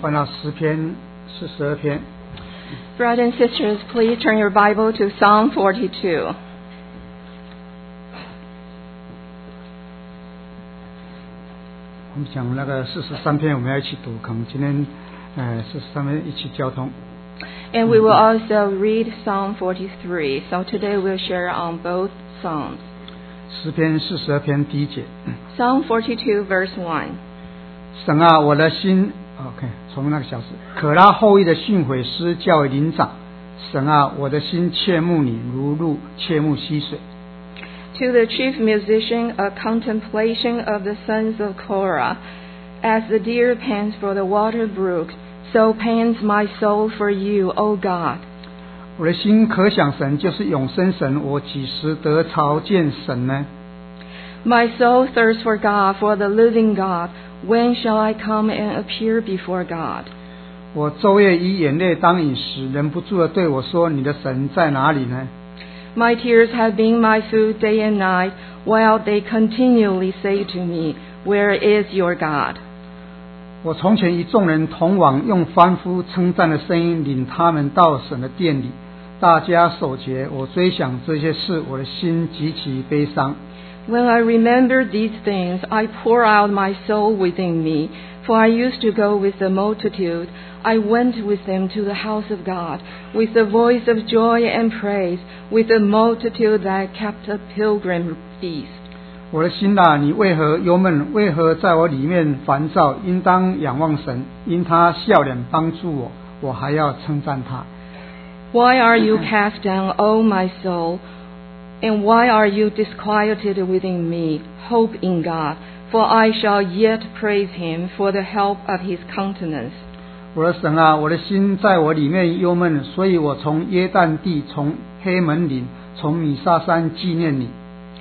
翻到诗篇42篇。 Brothers and sisters, please turn your Bible to Psalm 42. 我们讲那个43篇，我们要一起读，可能今天43篇一起交通。 And we will also read Psalm 43. So today we'll share on both Psalms. 诗篇42篇第一节。 Psalm 42 verse 1. 神啊，我的心 ，OK， 从那个小时，可拉后裔的训诲诗较为灵长。神啊，我的心切慕你，如鹿切慕溪水。 To the chief musician, a contemplation of the sons of Korah. As the deer pants for the water brook, so pants my soul for you, O God. 我的心可想神，就是永生神，我几时得朝见神呢？ My soul thirsts for God, for the living God. When shall I come and appear before God? 我昼夜以眼泪当饮食，忍不住地对我说：“你的神在哪里呢？” My tears have been my food day and night, while they continually say to me, Where is your God? 我从前与众人同往，用欢呼称赞的声音领他们到神的殿里，大家守节。我追想这些事，我的心极其悲伤。 When I remember these things, I pour out my soul within me, for I used to go with the multitude. I went with them to the house of God, with the voice of joy and praise, with the multitude that kept a pilgrim feast. 我的心啊，你为何忧闷？为何在我里面烦躁？应当仰望神，因他笑脸帮助我，我还要称赞他。 Why are you cast down, O my soul? And why are you disquieted within me? Hope in God, for I shall yet praise him for the help of his countenance. 我的神啊，我的心在我里面忧闷，所以我从约旦地，从黑门岭，从米沙山纪念你。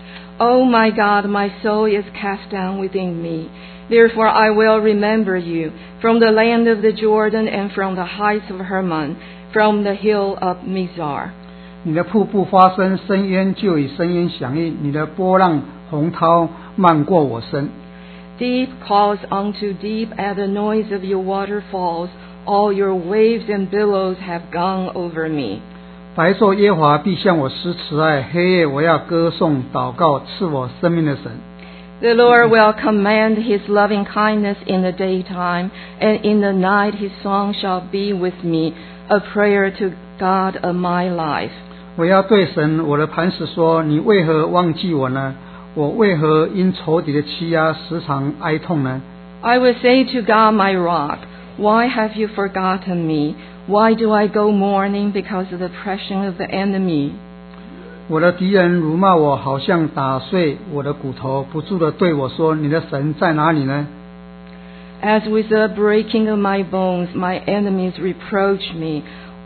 O my God, my soul is cast down within me. Therefore I will remember you from the land of the Jordan and from the heights of Hermon, from the hill of Mizar. 你的瀑布发声，深渊就以深渊响应；你的波浪洪涛漫过我身。 Deep calls unto deep at the noise of your waterfalls. All your waves and billows have gone over me. 白昼耶和华必向我施慈爱，黑夜我要歌颂祷告赐我生命的神。 The Lord will command his loving kindness in the daytime, and in the night his song shall be with me, a prayer to God of my life. 我要对神我的磐石说：你为何忘记我呢？我为何因仇敌的欺压时常哀痛呢？ I will say to God my rock, Why have you forgotten me? Why do I go mourning because of the oppression of the enemy? 我的敌人辱骂我，好像打碎我的骨头，不住地对我说：你的神在哪里呢？ As with the breaking of my bones, my enemies reproach me.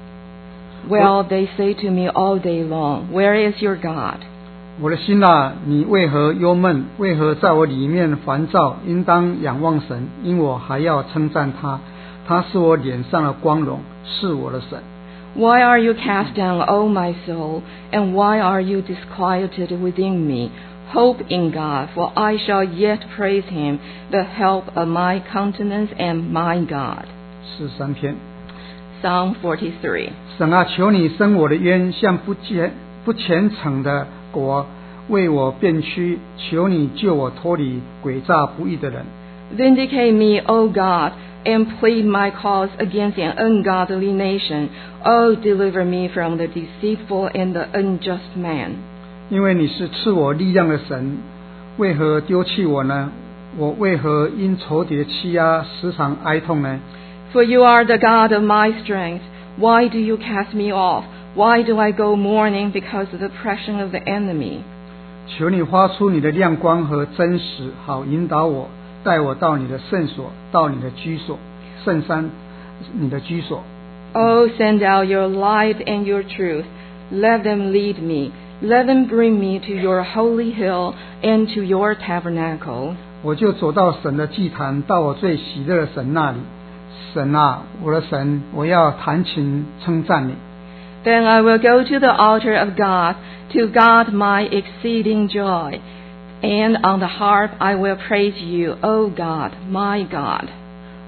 Well, they say to me all day long, Where is your God? 我的心啊，你为何忧闷？为何在我里面烦躁？应当仰望神，因我还要称赞他。他是我脸上的光荣，是我的神。 Why are you cast down, O my soul? And why are you disquieted within me? Hope in God, for I shall yet praise him, the help of my countenance and my God. 43篇。 Psalm 43. 神啊，求你伸我的冤，向不虔诚的国为我辩屈，求你救我脱离诡诈不义的人。 Vindicate me, O God, and plead my cause against an ungodly nation. Oh, deliver me from the deceitful and the unjust man. 因为你是赐我力量的神，为何丢弃我呢？我为何因仇敌的欺压时常哀痛呢？ For you are the God of my strength. Why do you cast me off? Why do I go mourning because of the oppression of the enemy? 求你发出你的亮光和真实，好引导我，带我到你的圣所，到你的居所，圣山，你的居所。 Oh, send out your light and your truth. Let them lead me. Let them bring me to your holy hill and to your tabernacle. 我就走到神的祭坛，到我最喜乐的神那里。神啊，我的神，我要弹琴称赞你。 Then I will go to the altar of God, to God my exceeding joy. And on the harp I will praise you, O God, my God.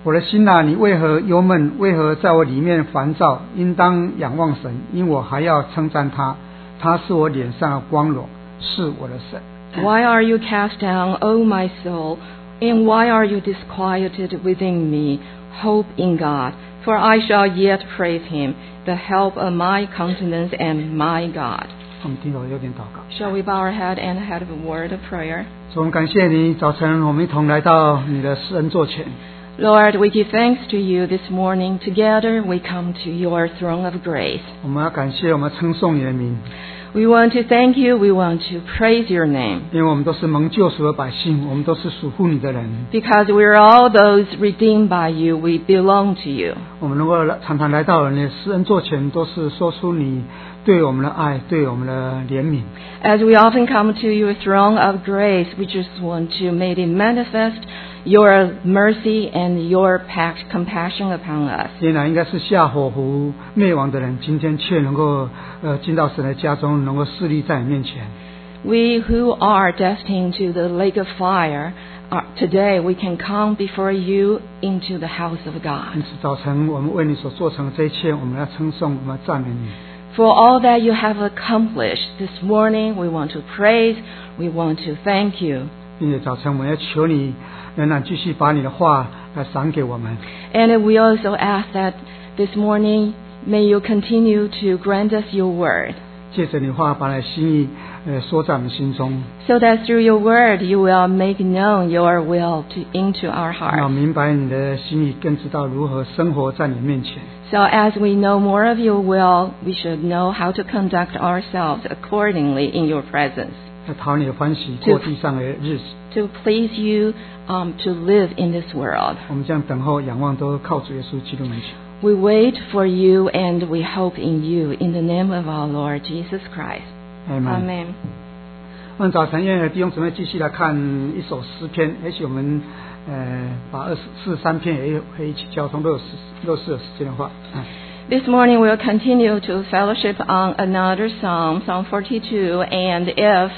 我的心啊，你为何忧闷？为何在我里面烦躁？应当仰望神，因我还要称赞他，他是我脸上的光荣，是我的神。 Why are you cast down, O my soul? And why are you disquieted within me? Hope in God, for I shall yet praise him, the help of my countenance and my God. 我们低头有点祷告。 Shall we bow our head and have a word of prayer? 主，我们感谢你，早晨我们一同来到你的施恩座前。 Lord, we give thanks to you this morning. Together we come to your throne of grace. 我们要感谢，我们称颂你的名， We want to thank you. We want to praise your name. 因为我们都是蒙救赎的百姓，我们都是属乎你的人。 Because we're all those redeemed by you. We belong to you. 我们能够常常来到你的施恩座前，都是说出你对我们的爱，对我们的怜悯。 As we often come to your throne of grace, we just want to make it manifest your mercy and your compassion upon us. 原来应该是下火湖灭亡的人，今天却能够进到神的家中，能够侍立在你面前。 We who are destined to the lake of fire, today we can come before you into the house of 因 God. 此，早晨我们为你所做成的这一切，我们要称颂，我们要赞美你。 For all that you have accomplished this morning, we want to praise, we want to thank you. 并且早晨我们要求你，仍然继续把你的话来赏给我们。 And we also ask that this morning, may you continue to grant us your word, 借着你话把你的心意说在我们心中， so that through your word you will make known your will into our 让我 hearts. 明白你的心意，更知道如何生活在你面前。 So as we know more of your will, we should know how to conduct ourselves accordingly in your presence, 要讨你的欢喜，过地上的日子。 to please you, to live in this world. 我们这样等候、仰望，都靠主耶稣基督名求。 We wait for you and we hope in you, in the name of our Lord Jesus Christ. Amen. 我们早晨愿意弟兄姊妹继续来看一首诗篇，也许我们把43篇也可以一起交通，若是有时间的话。 This morning we'll continue to fellowship on another psalm, Psalm 42, and if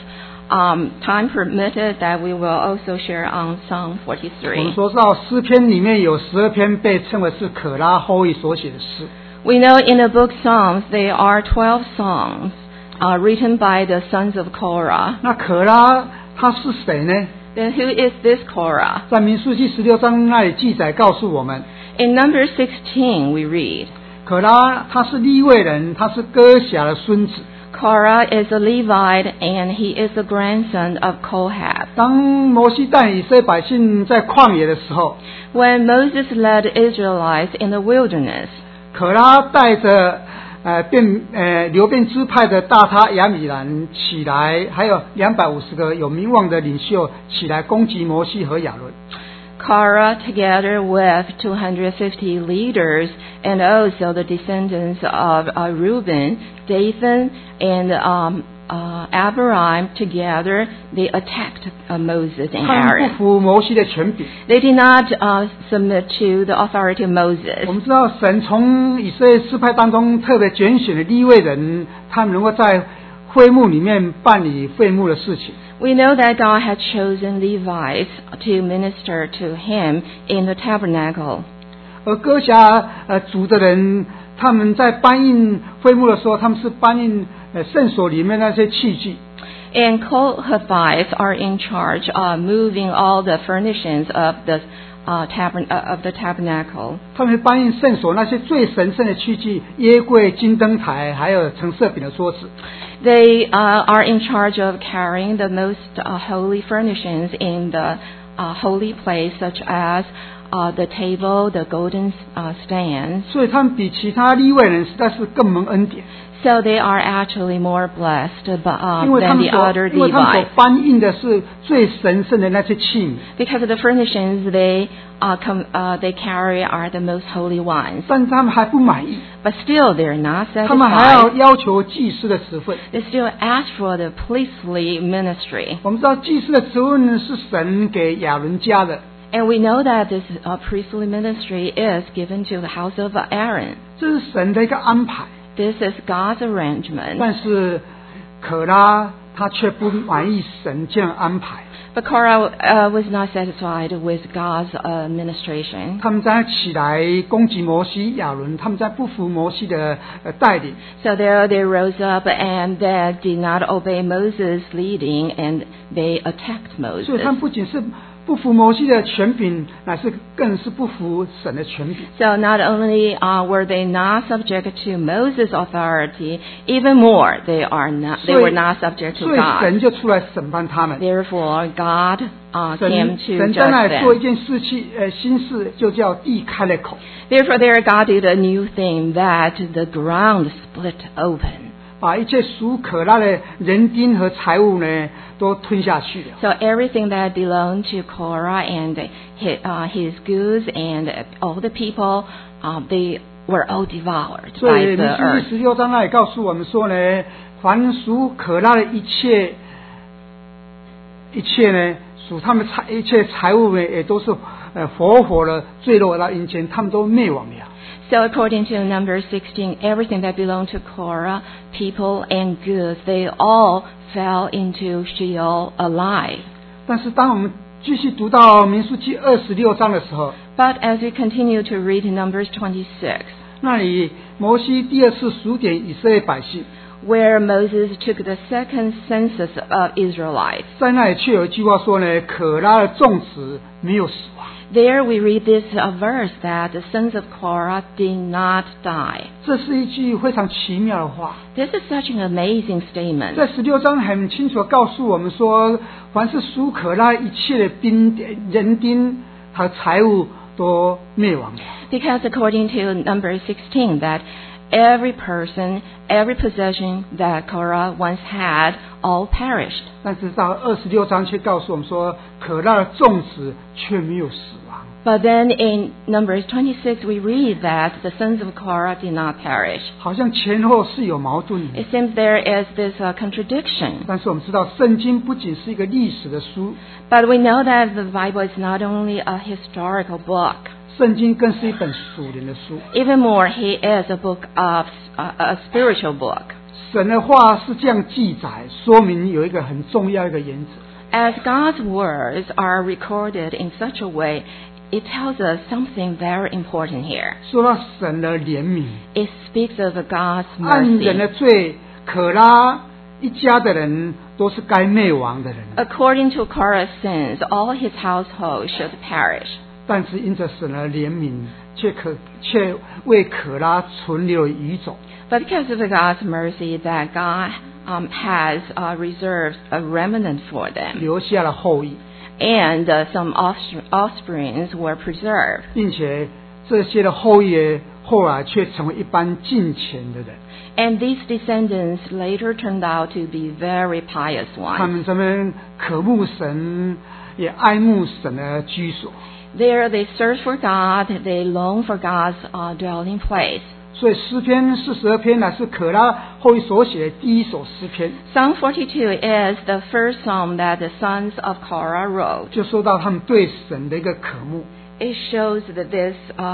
time permitted, that we will also share on Psalm 我们 43. 说到诗篇里面有12篇被称为是可拉后裔所写的诗。 We know in the book Psalms there are 12 songs written by the sons of Korah. 那可拉他是谁呢？ Then who is this Korah? 在民数记16章那里记载告诉我们， In number 16 we read, 可拉他是利未人，他是歌辖的孙子。 Korah is a Levite and he is the grandson of Kohath. 当摩西带以色列百姓在旷野的时候， When Moses led Israelites in the wilderness, 可拉带着流便支派的大他亚米兰起来，还有250个有名望的领袖起来攻击摩西和亚伦。 Korah, together with 250 leaders and also the descendants of Reuben, Dathan, and Abiram, together they attacked Moses and 他们 Aaron. 不服摩西的权柄。 They did not submit to the authority of 我 Moses. 们知道神从以色列支派当中特别拣选的利未人，他们能够在会幕里面办理会幕的事情。 We know that God had chosen Levites to minister to him in the tabernacle. 而歌辖族的人，他们在搬运会幕的时候，他们是搬运圣所里面那些器具。 And Kohathites are in charge of moving all the furnishings of the tabernacle. 他们搬运圣所那些最神圣的器具，约柜、金灯台，还有陈设饼的桌子。 They are in charge of carrying the most holy furnishings in the holy place, such as the table, the golden stands. 所以他们比其他利未人实在是更蒙恩典， So they are actually more blessed 因为他 than 们 the other 所 Levites. 搬运的是最神圣的那些器皿。 Because of the furnishings they carry are the most holy ones. 但是他们还不满意， But still they're not 他们还要 satisfied. 要求祭司的职分。 They still ask for the priestly ministry. 我们知道祭司的职分是神给亚伦加的， And we know that this priestly ministry is given to the house of Aaron. 这是神的一个安排。 This is God's arrangement. 但是可拉他却不满意神这样安排。 But Korah was not satisfied with God's administration. 他们在起来攻击摩西、亚伦，他们在不服摩西的带领。 So there they rose up and they did not obey Moses' leading, and they attacked 所以他 Moses. 们不仅是不服摩西的权柄，乃是更是不服神的权柄。 So not only were they not subject to Moses' authority, even more they were not subject to 所以 God. 神就出来审判他们。 Therefore, God came to 神在 judge 那里做一 them. 件新事，就叫地开了口， Therefore, there God did a new thing, that the ground split open. 把一切属可拉的人丁和财物呢，都吞下去了。 So everything that belonged to Korah and his goods and all the people, they were all devoured 所 by 以民 the 数 earth. 第16章那里告诉我们说呢，凡属可拉的一切呢，属他们一切财物呢，也都是活的坠落到阴间，他们都灭亡了。 So according to Numbers 16, everything that belonged to Korah, people and goods, they all fell into Sheol alive. 但是当我们继续读到民数记26章的时候， But as we continue to read Numbers 26, 那里摩西第二次数点以色列百姓， where Moses took the second census of Israelites, 在那里却有一句话说呢，可拉的众子没有死亡。 there we read this verse that the sons of Korah did not die. 这是一句非常奇妙的话。 This is such an amazing statement. 在16章很清楚地告诉我们说，凡是属可拉一切的人丁和财物都灭亡了。 Because according to Numbers 16, that every person, every possession that Korah once had, all perished. 但是到26章却告诉我们说，可拉的众子却没有死亡。 But then in Numbers 26, we read that the sons of Korah did not perish. 好像前后是有矛盾的。 It seems there is this contradiction. 但是我们知道，圣经不仅是一个历史的书， But we know that the Bible is not only a historical book. 圣经更是一本属灵的书。 Even more, he is a book of a spiritual book. 神的话是这样记载，说明有一个很重要的一个原则。 As God's words are recorded in such a way, it tells us something very important here. 说到神的怜悯， It speaks of God's 按人 mercy. 的罪，可拉一家的人都是该灭亡的人， According to Korah's sins, all his household should perish. 但是因着神的怜悯，却为可拉存留了余种。 But because of God's mercy, that God has reserved a remnant for them, 留下了后裔， and some offsprings were preserved. 并且这些的后裔后来却成为一般敬虔的人。 And these descendants later turned out to be very pious 他 ones. 们这边渴慕神，也爱慕神的居所。 There they search for God, they long for God's dwelling place. 所以诗篇42篇乃是可拉后裔所写的第一首诗篇， Psalm 42 is the first psalm that the sons of Korah wrote. 就说到他们对神的一个渴慕。 It shows that this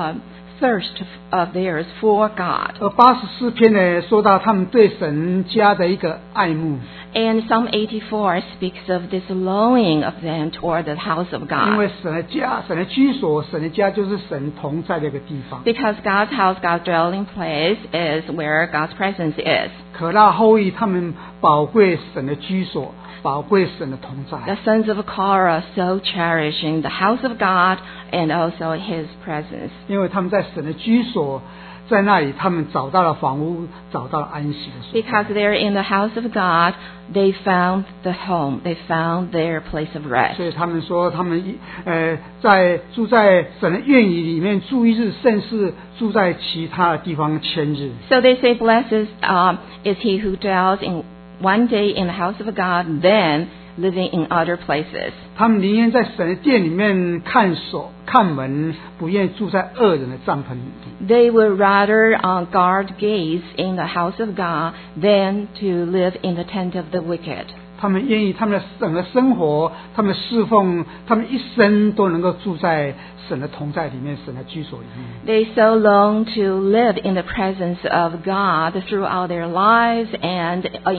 thirst of theirs for God. 而84篇呢，说到他们对神家的一个爱慕， And Psalm 84 speaks of this longing of them toward the house of 因为 God. 神的家、神的居所、神的家就是神同在的一个地方。 Because God's house, God's dwelling place is where God's presence is. 可拉后裔他们宝贵神的居所，宝贵神的同在。 The sons of Korah so cherishing the house of God and also His presence. 因为他们在神的居所，在那里他们找到了房屋，找到了安息的所在。 Because they're in the house of God, they found the home, they found their place of rest. 所以他们说，他们在住在神的院宇里面住一日，甚是住在其他的地方千日。 So they say, blessed is he who dwells in one day in the house of God, then living in other places. 他们宁愿在神的殿里面看守、看门，不愿意住在恶人的帐篷里。 They would rather guard gates in the house of God than to live in the tent of the wicked. 他们愿意他们的整个生活，他们侍奉，他们一生都能够住在神的同在里面，神的居所里面。 They so long to live in the presence of God throughout their lives and in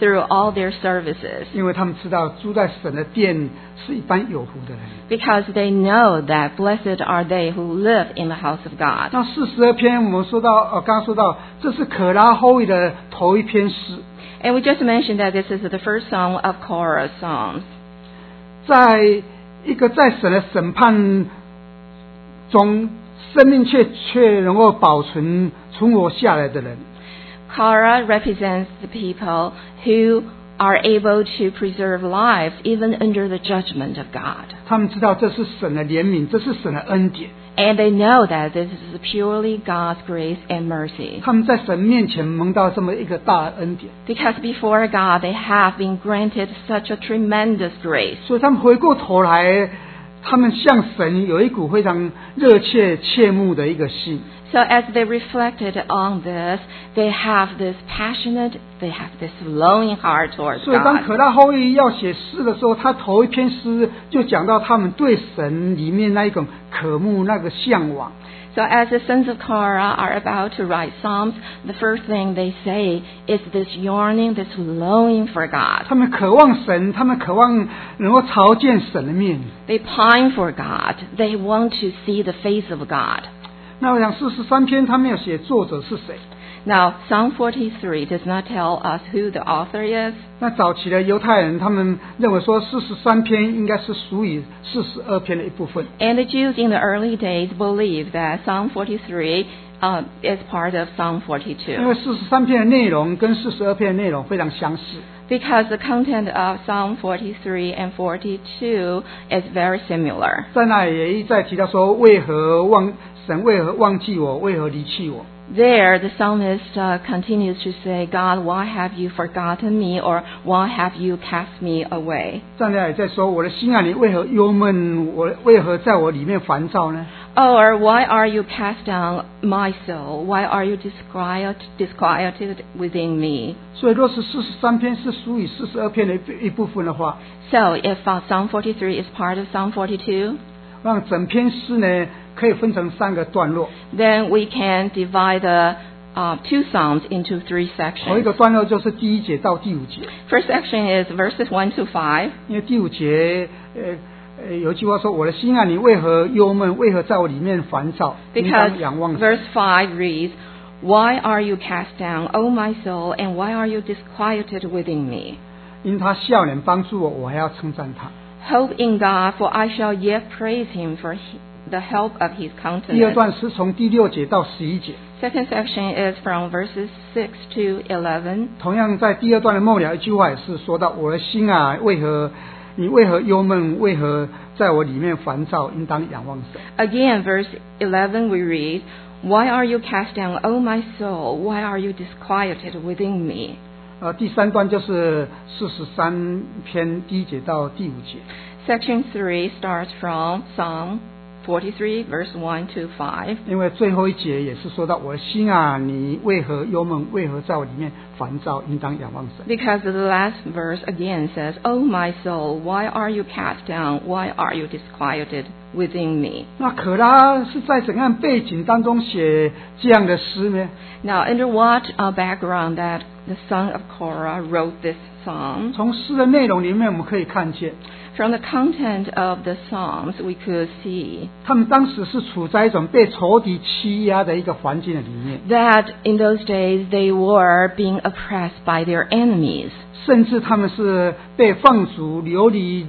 through all their services 因为他们知道住在神的殿是一般有福的人。 because they know that blessed are they who live in the house of God. 那42篇我们说到，刚刚说到，这是可拉后裔的头一篇诗， And we just mentioned that this is the first song of Korah's songs. 在一个在神的审判中，生命却能够保存存活下来的人。 Korah represents the people who are able to preserve lives even under the judgment of God. 他们知道这是神的怜悯，这是神的恩典。 And they know that this is purely God's grace and mercy. 他们在神面前蒙到这么一个大的恩典， Because before God they have been granted such a tremendous grace. 所以他们回过头来，他们向神有一股非常热切切慕的一个心。 So as they reflected on this, they have this longing heart towards 所以当 God. 可拉后裔要写诗的时候，他头一篇诗就讲到他们对神里面那一种渴慕、那个向往。 So as the sons of Korah are about to write Psalms, the first thing they say is this yearning, this longing for God. 他们渴望神，他们渴望能够朝见神的面。 They pine for God. They want to see the face of God. 那我想43篇他没有写作者是谁。 Now, Psalm 43 does not tell us who the author is. 那早期的犹太人他们认为说43篇应该是属于42篇的一部分。 And the Jews in the early days believed that Psalm 43 is part of Psalm 42. 因为43篇的内容跟42篇的内容非常相似。 Because the content of Psalm 43 and 42 is very similar. 在那里也一再提到说，神为何忘记我，为何离弃我？ There, the psalmist continues to say, God, why have you forgotten me, or why have you cast me away? 在那里在说，我的心啊，你为何忧闷？我为何在我里面烦躁呢？ Or why are you cast down, my soul? Why are you disquieted within me? 所以，若是43篇是属于42篇的一部分的话， So, if Psalm 43 is part of Psalm 42, 让整篇诗呢可以分成3个段落。 then we can divide the two Psalms into 3 头一 sections. 个段落就是第1节到第5节， First section is verses 1 to 5. 因为第5节有一句话说：“我的心啊，你为何忧闷？为何在我里面烦躁？应 Because 当仰望神。” verse 5 reads, Why are you cast down, O my soul, and why are you disquieted within me? 因他笑脸帮助我，我还要称赞他。 Hope in God, for I shall yet praise him for the help of his 第二 countenance. 段是从第6节到11节， Second section is from verses 6 to 11. 同样在第2段的末了一句话也是说到：“我的心啊，你为何忧闷？为何在我里面烦躁？应当仰望神。” Again, verse 11 we read, Why are you cast down, O my soul? Why are you disquieted within me? 第3段就是43篇第1节到第5节。 Section 3 starts from Psalm 43, verse 1 to 5. 因为最后一节也是说到：“我的心啊，你为何忧闷？为何在我里面烦躁？应当仰望神。” Because the last verse again says, O my soul, why are you cast down? Why are you disquieted within me? 那可拉是在怎样背景当中写这样的诗呢？ Now, under what background that the son of Korah wrote this psalm? 从诗的内容里面，我们可以看见， From the content of the psalms, we could see 他们当时是处在一种被仇敌欺压的一个环境的里面， that in those days they were being oppressed by their enemies. 甚至他们是被放逐流离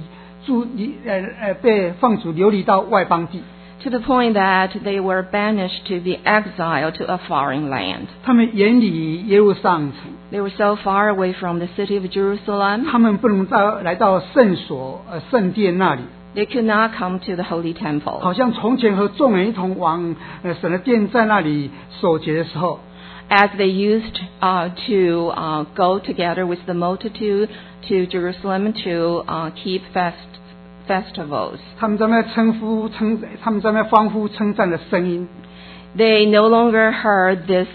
到外邦地。 To the point that they were banished to be exiled to a foreign land. 他们远离耶路撒冷城， They were so far away from the city of Jerusalem, 他们不能来到圣圣殿那里， they could not come to the holy temple. 好像从前和众人一同往神的殿在那里守节的时候， As they used to go together with the multitude to Jerusalem to keep festivals. 他们在那欢呼称赞的声音， They no longer heard this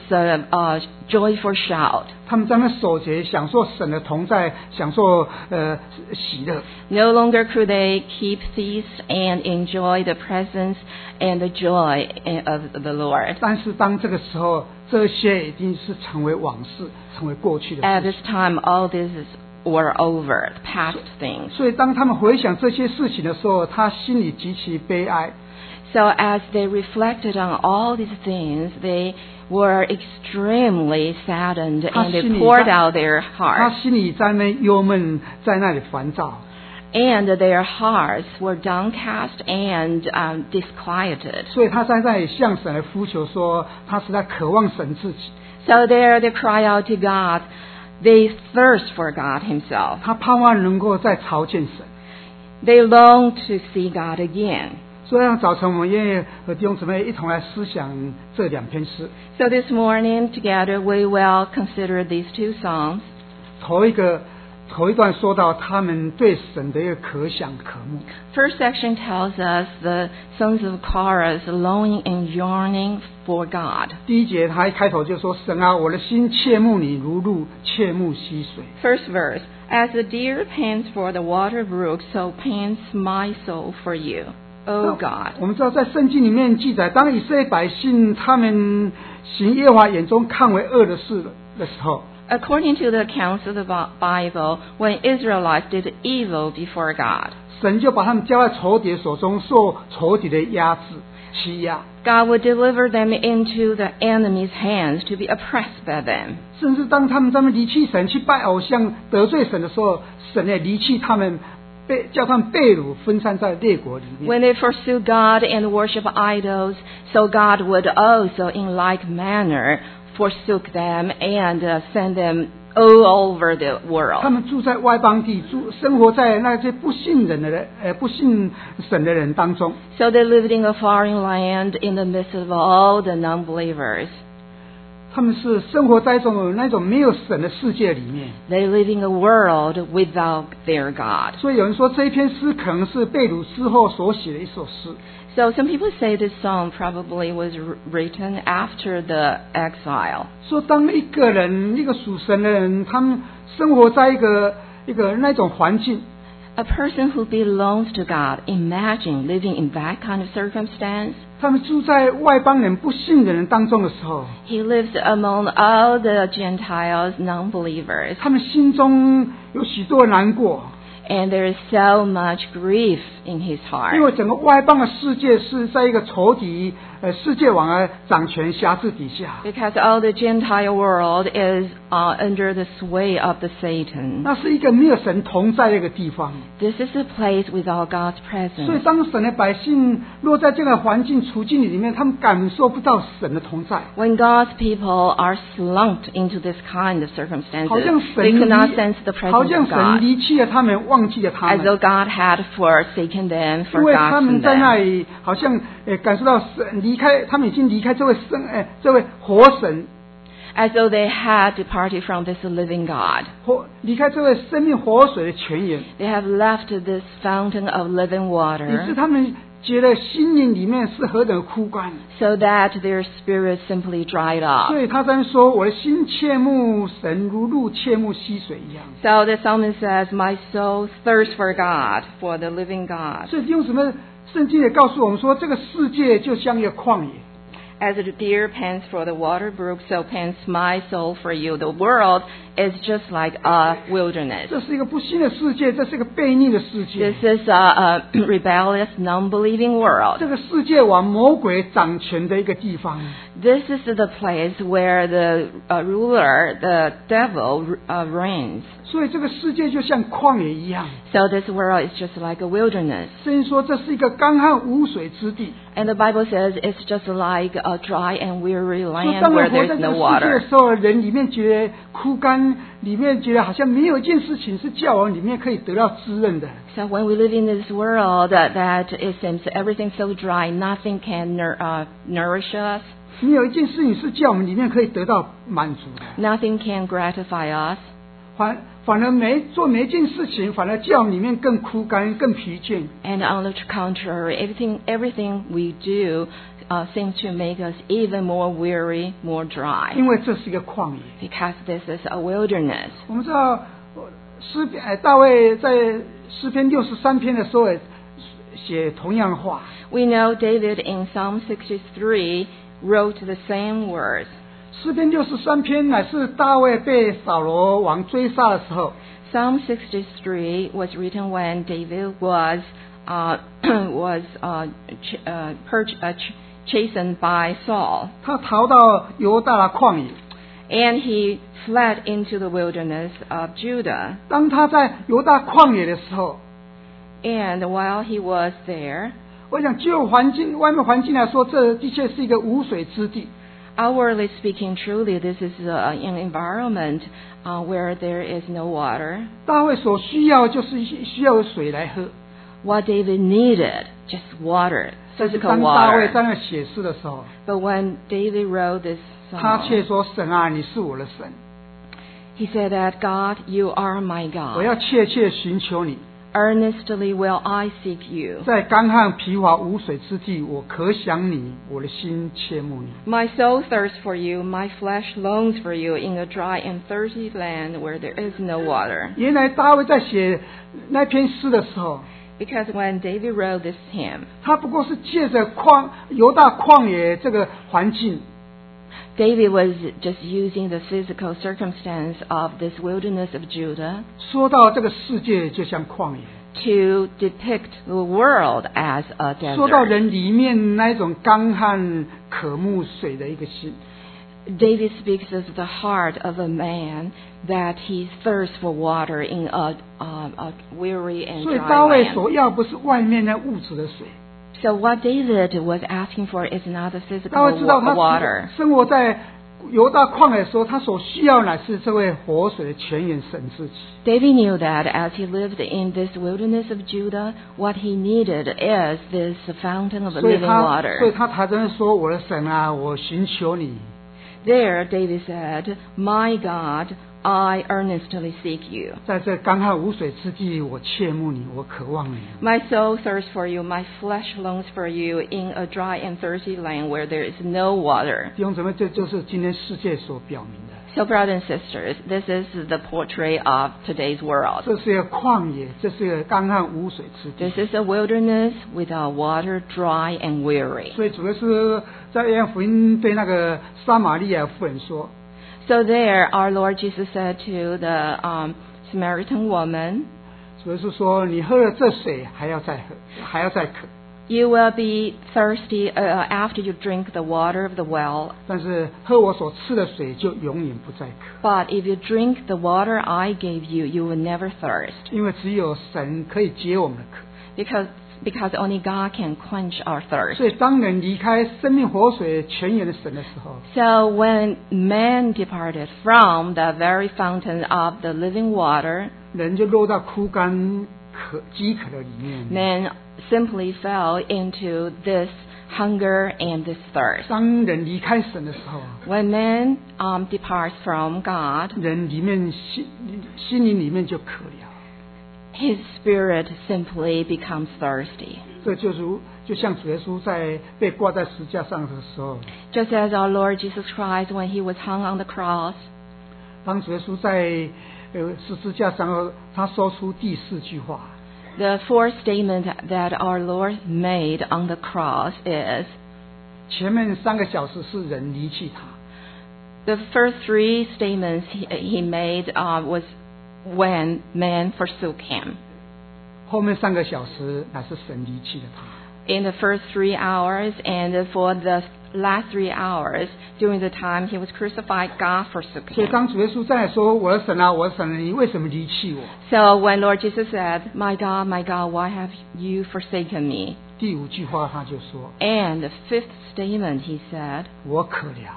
joyful shout. 他们在那守节，享受神的同在，享受喜乐。 No longer could they keep feast and enjoy the presence and the joy of the Lord. 但是当这个时候，这些已经是成为往事，成为过去的 At 事 this 情。 time, all this were over, past things. 所以当他们回想这些事情的时候，他心里极其悲哀。 So as they reflected on all these things, they were extremely saddened and they poured out their 他 hearts. 心里在那忧闷，在那里烦躁。 And their hearts were downcast and disquieted. 所以他在那里向神来呼求说，他实在渴望神自己， So there they cry out to God. They thirst for God Himself. 他盼望能够再朝见神。 They long to see God again. 所以让早晨我们愿意和弟兄姊妹一同来思想这两篇诗。 So this morning together we will consider these two songs. 头一段说到他们对神的一个可想可慕。 First section tells us the sons of Korah longing and yearning for God. 第一节他一开头就说：“神啊，我的心切慕你，如鹿切慕溪水。” First verse, As the deer pants for the water brook, so pants my soul for you, O God. 我们知道在圣经里面记载，当以色列百姓他们行耶和华眼中看为恶的事的时候， According to the accounts of the Bible, when Israelites did evil before God, 神就把他们交在仇敌手中，受仇敌的压制、欺压， God would deliver them into the enemy's hands to be oppressed by them. 甚至当他们离弃神、去拜偶像、得罪神的时候，神也离弃他们，叫他们被掳分散在列国里面。 When they forsook God and worship idols, so God would also in like manner forsook them and send them all over the 他 world. 们住在外邦地，生活在那些不信神的人当中。 So they lived in a foreign land in the midst of all the non-believers. 他们是生活在那种没有神的世界里面。 They live in a world without their God. 所以有人说这一篇诗可能是被掳之后所写的一首诗。 So some people say this song probably was written after the exile. 说当一个人，一个属神的人，他们生活在一个那种环境， A person who belongs to God, imagine living in that kind of circumstance. 他们住在外邦人不信的人当中的时候， He lives among all the Gentiles, non-believers, 他们心中有许多难过， and there is so much grief in his 因为 heart 整个外邦的世界是在一个仇敌世界网的掌权辖制底下。 because all the Gentile world is under the sway of the Satan. 那是一个没有神同在的一个地方。 This is a place without God's 所以 presence. 当神的百姓落在这个环境处境里面，他们感受不到神的同在， When God's people are slumped into this kind of 好 circumstances, 像 they 神 cannot sense the 好 presence 像 of 神 God, 离弃了他们，忘记了他 as 们。 though God had forsaken them, 因为他 forgotten 们在那 them. 里好像感受到神离开，他们已经离开这位活神， As though they had departed from this living God. 离开这位生命活水的泉源， They have left this fountain of living 以致 water 他们觉得心灵里面是何等枯干。 so that their spirit simply dried up. 所以他在说：“我的心切慕神，如鹿切慕溪水一样。” So the psalmist says, My soul thirsts for God, for the living God. 所以弟兄姊妹，圣经也告诉我们说，这个世界就像一个旷野。 As the deer pants for the water brook, so pants my soul for you. The world is just like a wilderness. 这是一个不信的世界，这是一个悖逆的世界。 This is a rebellious, non-believing world. 这个世界往魔鬼掌权的一个地方。 This is the place where the ruler, the devil, reigns. 所以这个世界就像旷野一样。 So this world is just like a wilderness. 圣经说这是一个干旱无水之地。 And the Bible says it's just like a dry and weary 所以 land 当我 where 活 there's 在这 no 个世界 water. 的时候，人里面觉得枯干，里面觉得好像没有一件事情是叫我里面可以得到滋润的。 So when we live in this world that it seems everything's so dry, nothing can nourish us, 没有一件事情是叫我们里面可以得到满足的。 nothing can gratify us. 反而做每一件事情，反而叫里面更枯干、更疲倦。 And on the contrary, everything we do seems to make us even more weary, more dry. 因为这是一个旷野。 Because this is a wilderness. 我们知道大卫在诗篇63篇的时候也写同样的话。 We know David in Psalm 63 wrote the same words. 诗篇63篇乃是大卫被扫罗王追杀的时候， Psalm 63 was written when David was chastened by Saul, 他逃到犹大的旷野。 and he fled into the wilderness of Judah. 当他在犹大旷野的时候， And while he was there, 我想就外面环境来说，这的确是一个无水之地。 outwardly speaking, truly this is an environment where there is no water. 大卫所需要就是需要有水来喝。 What David needed, just water, 但是 physical 当大卫 water. 在那写诗的时候， But when David wrote this 他 song, 却说：“神啊，你是我的神， he said that, God, you are my 我要 God. 切切寻求你。 Earnestly will I seek you. 在干旱疲乏无水之地，我可想你，我的心切慕你。” My soul thirsts for you, my flesh longs for you in a dry and thirsty land where there is no water. 原来大卫在写那篇诗的时候， Because when David wrote this hymn, 他不过是借着犹大旷野这个环境， David was just using the physical circumstance of this wilderness of Judah 说到这个世界就像旷野， to depict the world as a 说到 desert. 人里面那一种干旱渴慕水的一个心。 David speaks of the heart of a man that he thirsts for water in a weary and 所以 dry 大卫 land. 所要不是外面那物质的水， So what David was asking for is not the 大卫 physical 知道他 water. 生活在犹大旷野的时候，他所需要乃是这位活水的泉源神自己。 David knew that as he lived in this wilderness of Judah, what he needed is this fountain of 所以 living 所以 water. 他才真的说：“我的神啊，我寻求你。” There, David said, My God, I earnestly seek you. 在这干旱无水之地，我切慕你，我渴望你。 My soul thirsts for you, my flesh longs for you in a dry and thirsty land where there is no water. 弟兄姊妹，这就是今天世界所表明的。 So, brothers and sisters, this is the portrait of today's world. 这是一个旷野，这是一个干旱无水之地。 This is a wilderness without water, dry and weary. 所以主要是在约翰福音对那个撒玛利亚妇人说 So there, our Lord Jesus said to the Samaritan woman, 主要是说你喝了这水还要再喝，还要再渴。 You will be thirsty after you drink the water of the well, 但是喝我所赐的水就永远不再渴， but if you drink the water I gave you, you will never thirst. 因为只有神可以解我们的渴。 Because only God can quench our thirst. 所以当人离开生命活水泉源的神的时候， So when man departed from the very fountain of the living water, 人就落到枯干饥渴的里面。 man simply fell into this hunger and this thirst. 当人离开神的时候， When man departs from God, 人里面心灵里面就渴了。 his spirit simply becomes thirsty. 这就像主耶稣在被挂在十字架上的时候， Just as our Lord Jesus Christ, when he was hung on the cross, 当主耶稣在十字架上后，他说出第四句话。 the fourth statement that our Lord made on the cross is, 前面3个小时是人离弃他， the first three statements he made was when man forsook him. 后面3个小时乃是神离弃了他。 In the first 3 hours and for the last 3 hours, during the time he was crucified, God forsook 所以 him. 当主耶稣在说：“我的神啊，我的神啊，你为什么离弃我？” So when Lord Jesus said, my God, why have you forsaken me? 第5句话他就说 And the fifth statement he said, 我渴了。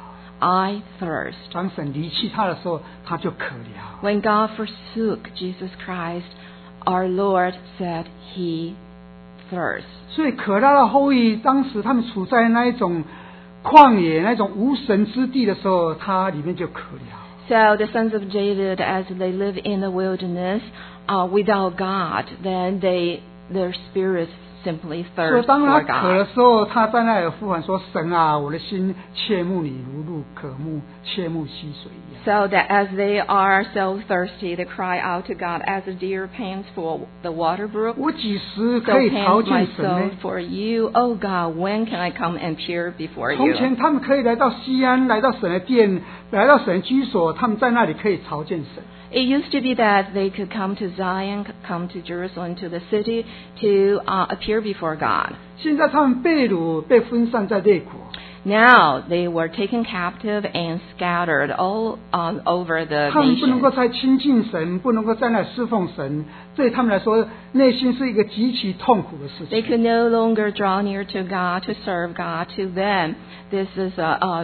I thirst. 当神离弃他的时候，他就渴了。 When God forsook Jesus Christ, our Lord said he thirsts. 所以可拉的后裔当时他们处在那一种旷野、那种无神之地的时候，他里面就渴了。 So the sons of David, as they live in the wilderness without God, then their spirits simply 所以 thirst 当他 for 渴 God. 的时候，他在那里呼喊说：“神啊，我的心切慕你，如入渴慕，切慕溪水一样。” So that as they are so thirsty, they cry out to God as a deer pants for the water brook. 我几时 So 可以朝 pants my 见神 soul 呢？ for you, O God. When can I come and appear before 从 you? 前他们可以来到西安，来到神的殿，来到神居所，他们在那里可以朝见神。 It used to be that they could come to Zion, come to Jerusalem, to the city to appear before God. 现在他们被掳，被分散在列国。 Now they were taken captive and scattered all over the 他们不能够 nation. 再亲近神，不能够在那侍奉神，对他们来说，内心是一个极其痛苦的事 They 情。 could no longer draw near to God, to serve God. To them, this is a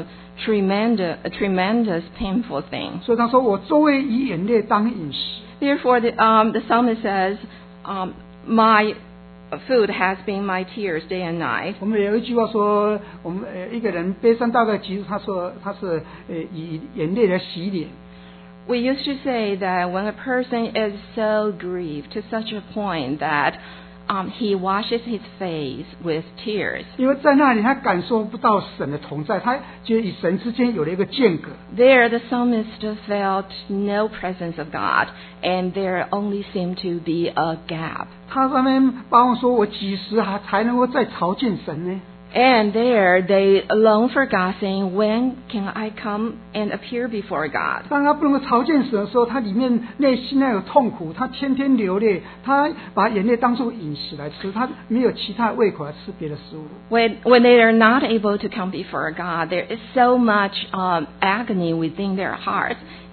tremendous, painful thing. 所以他说：“我周围以眼泪当饮食。” Therefore, the psalmist says, "My food has been my tears day and night." 我们有一句话说，我们一个人悲伤到个极致，他说他是以眼泪来洗脸。 We used to say that when a person is so grieved to such a point that he washes his face with tears. 因为在那里他感受不到神的同在，他觉得与神之间有了一个间隔。 There, the psalmist felt no presence of God, and there only seemed to be a gap. 他上面巴望说：“我几时才能够再朝见神呢？” And there, they long for God, saying, "When can I come and appear before God?" 当他不能够朝见神的时候，他里面内心那有痛苦，他天天流泪，他把眼泪当作饮食来吃，他没有其他胃口来吃别的食物。 When they are not able to come before God, there is so much agony within their hearts.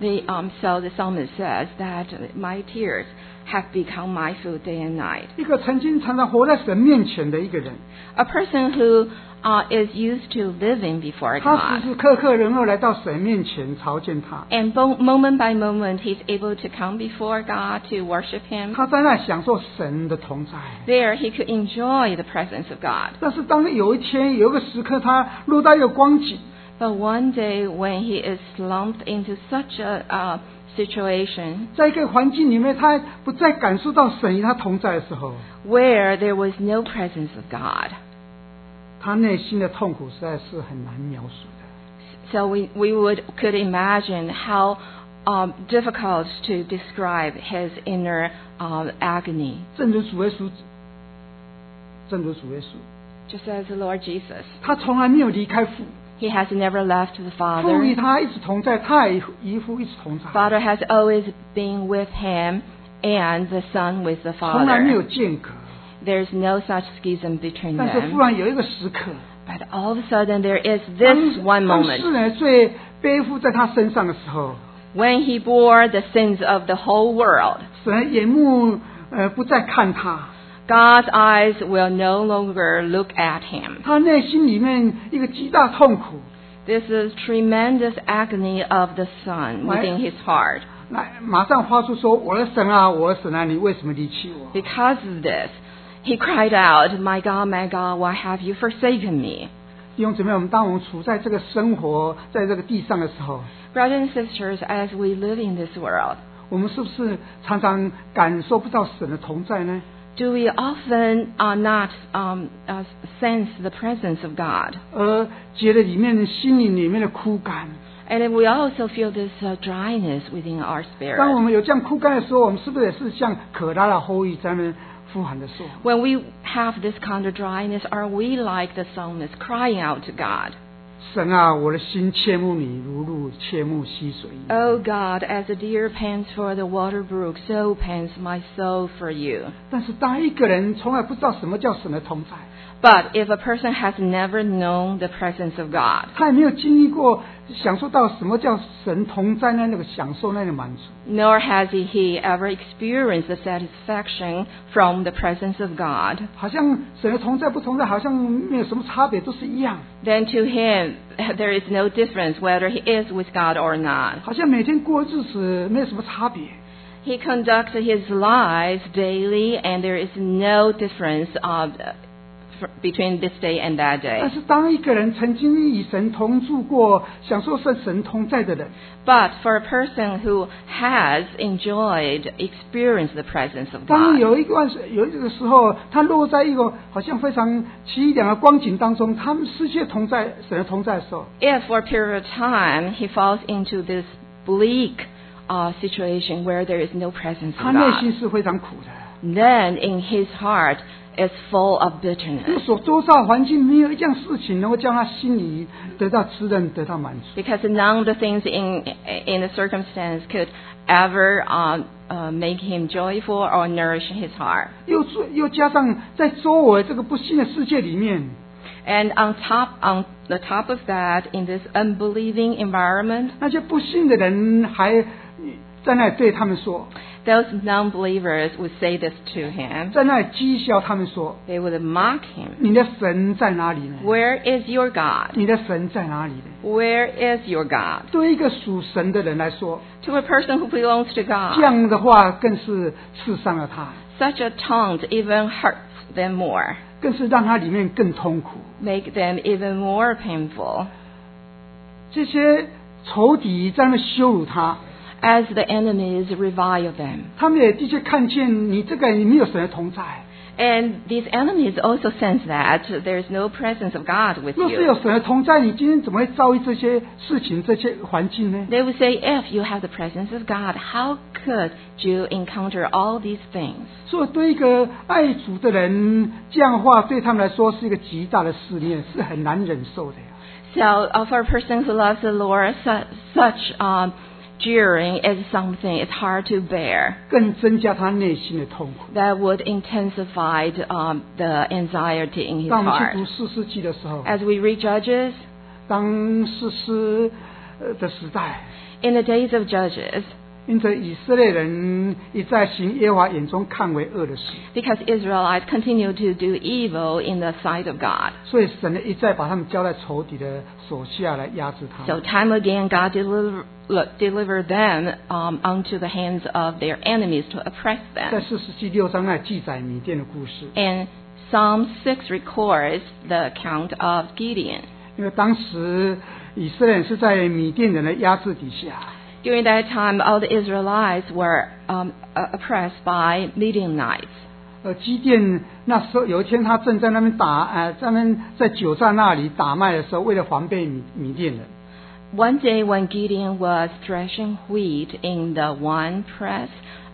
So the psalmist says that my tears have become my food day and night. 一个曾经常常活在神面前的一个人， A person who is used to living before 他 God. 时时刻刻能够来到神面前朝见他， And moment by moment, he's able to come before God to worship Him. 他在那享受神的同在。 There, he could enjoy the presence of God. 但是当有一天有一个时刻，他落到一个光景， But one day, when he is slumped into such a situation 在一个环境里面，他不再感受到神与他同在的时候， where there was no presence of God, 他内心的痛苦实在是很难描述的。 so we could imagine how difficult to describe his inner agony. 正如主耶稣，正如主耶稣， Just as the Lord Jesus, 他从来没有离开父， he has never left the 父与 Father. 他一直同在，他也与父一直同在， Father has always been with him, and the Son with the 从来没有 Father. 间隔。 There's no such schism between 但是 them. 忽然有一个时刻， But all of a sudden, there is this one 当 moment 世人的罪背负在他身上的时候， when he bore the sins of the whole world. 神的眼目不再看他， God's eyes will no longer look at him. 他内心里面一个极大痛苦， This is tremendous agony of the Son within his heart. 来马上发出说：“我的神啊，我的神啊，你为什么离弃我？” Because of this, he cried out, my God, why have you forsaken me?" 弟兄姊妹，当我们处在这个生活在这个地上的时候， Brothers and sisters, as we live in this world, 我们是不是常常感受不到神的同在呢？ do we often not sense the presence of God? 而觉得里面心灵里面的枯干。 And we also feel this dryness within our 当我 spirit. 们有这样枯干的时候，我们是不是也是像可拉的后裔在那边呼喊的说：“ When we have this kind of dryness, are we like the psalmist crying out to God? 神啊，我的心切慕你，如入切慕溪水一样。” Oh God, as a deer pants for the water brook, so pants my soul for you. 但是当一个人从来不知道什么叫神的同在， But if a person has never known the presence of God, 他也没有经历过享受到什么叫神同在那个享受那个满足， nor has he ever experienced the satisfaction from the presence of God, 好像神的同在不同在，好像没有什么差别，都是一样， then to him there is no difference whether he is with God or not. 好像每天过日子没有什么差别。 He conducts his lives daily, and there is no difference between this day and that 但 day. 是当一个人曾经与神同住过，享受是神同在的人， But for a person who has experienced the presence of 当 God, 有一个时候，他落在一个好像非常凄凉的光景当中，他们失去同在神的同在的时候， if for a period of time he falls into this bleak situation where there is no presence 他 of 内 God, 心是非常苦的。 then in his heart is full of 因为 bitterness. 所周遭环境没有一件事情能够将他心里得到滋润、得到满足。 Because none of the things in the circumstance could ever make him joyful or nourish his heart. 又加上在周围这个不幸的世界里面， And on the top of that, in this unbelieving environment, 那些不幸的人还在那里对他们说， those non-believers would say this to him. 在那里讥笑他们说 They would mock him. 你的神在哪里呢？ Where is your God? 你的神在哪里呢？ Where is your God? 对一个属神的人来说， To a person who belongs to 这 God, 样的话更是刺伤了他， such a taunt even hurts them more, 更是让他里面更痛苦。 make them even more painful. 这些仇敌在那边羞辱他， As the enemies revile them. 他们也的确看见你这个人没有神的同在。 And these enemies also sense that there is no presence of God with 若是有 you. 神的同在，你今天怎么会遭遇这些事情、这些环境呢？ They would say, if you have the presence of God, how could you encounter all these things? 所以，对一个爱主的人，这样的话对他们来说是一个极大的试炼，是很难忍受的呀。 So for a person who loves the Lord, such jeering is something it's hard to bear. 更增加他内心的痛苦。 That would intensify the anxiety in his 当我们 heart. 去读士师记的时候， As we read Judges, 当士师的时代， in the days of Judges, 因着以色列人一再行耶和华眼中看为恶的事， because Israelites continue to do evil in the sight of God. 所以神呢一再把他们交在仇敌的手下来压制他 So 们。 time again, God delivered them onto the hands of their enemies to oppress 在 them. 士师记6章那里记载米甸的故事， And Psalm 6 records the account of Gideon. 因为当时以色列人是在米甸人的压制底下。 During that time, all the Israelites were oppressed by Midianites. 基甸那时候有一天，他正在那边在酒榨那里打麦的时候，为了防备米甸人， One day when Gideon was threshing wheat in the wine press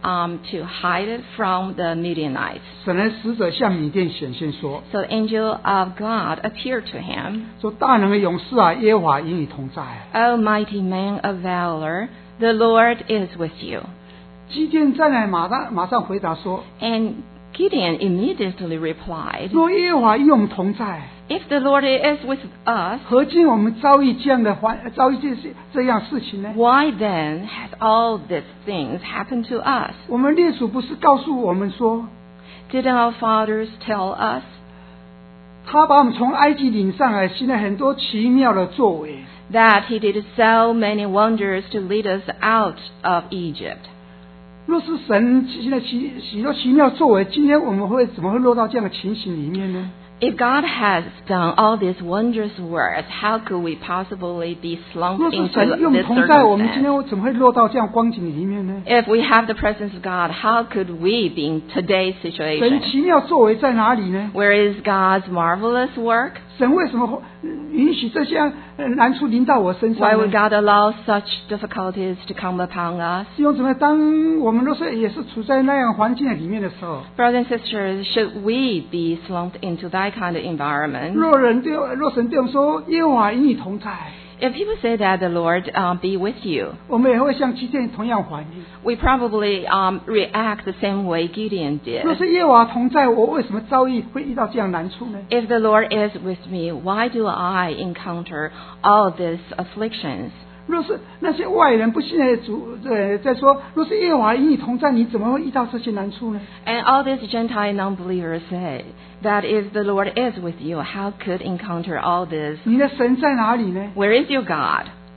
to hide it from the Midianites, 神的使者向米甸显现说 so the angel of God appeared to him. 说大能的勇士啊，耶和华与你同在。 O mighty man of valor, the Lord is with you. 基甸在那马上回答说， And Gideon immediately replied, 若耶和华与我们同在， If the Lord is with us, 何竟我们遭遇这样事情呢？ why then has all these things happened to us? 我们列祖不是告诉我们说， Didn't our fathers tell us 他把我们从埃及领上来，行了很多奇妙的作为。 that he did so many wonders to lead us out of Egypt? 若是神行了许多奇妙作为，今天我们怎么会落到这样的情形里面呢？ If God has done all these wondrous works, how could we possibly be 若 slumped 是 into 神与我们 this 同在，我们今 circumstance? 天怎么会落到这样光景里面呢？ If we have the presence of God, how could we be in today's 神 situation? 奇妙作为在哪里呢？ Where is God's marvelous work? 神为什么允许这些难处临到我身 Why 上 would 呢？ God allow such difficulties to come upon us? 弟兄姊妹，当我们也是处在那样环境的里面的时候， Brothers and sisters, should we be slumped into that kind of environment? 若神对我们说耶和华与你同在， If people say that the Lord be with you, 我们也会像基甸同样反应。 we probably react the same way Gideon 若 did. 是耶和华同在，我为什么会遇到这样难处呢？ If the Lord is with me, why do I encounter all these afflictions? 若是那些外人不信的主在说，若是耶和华与你同在，你怎么会遇到这些难处呢？ And all these Gentile non-believers say that if the Lord is with you, how could encounter all this? 你的神在哪里呢？ Where is your God?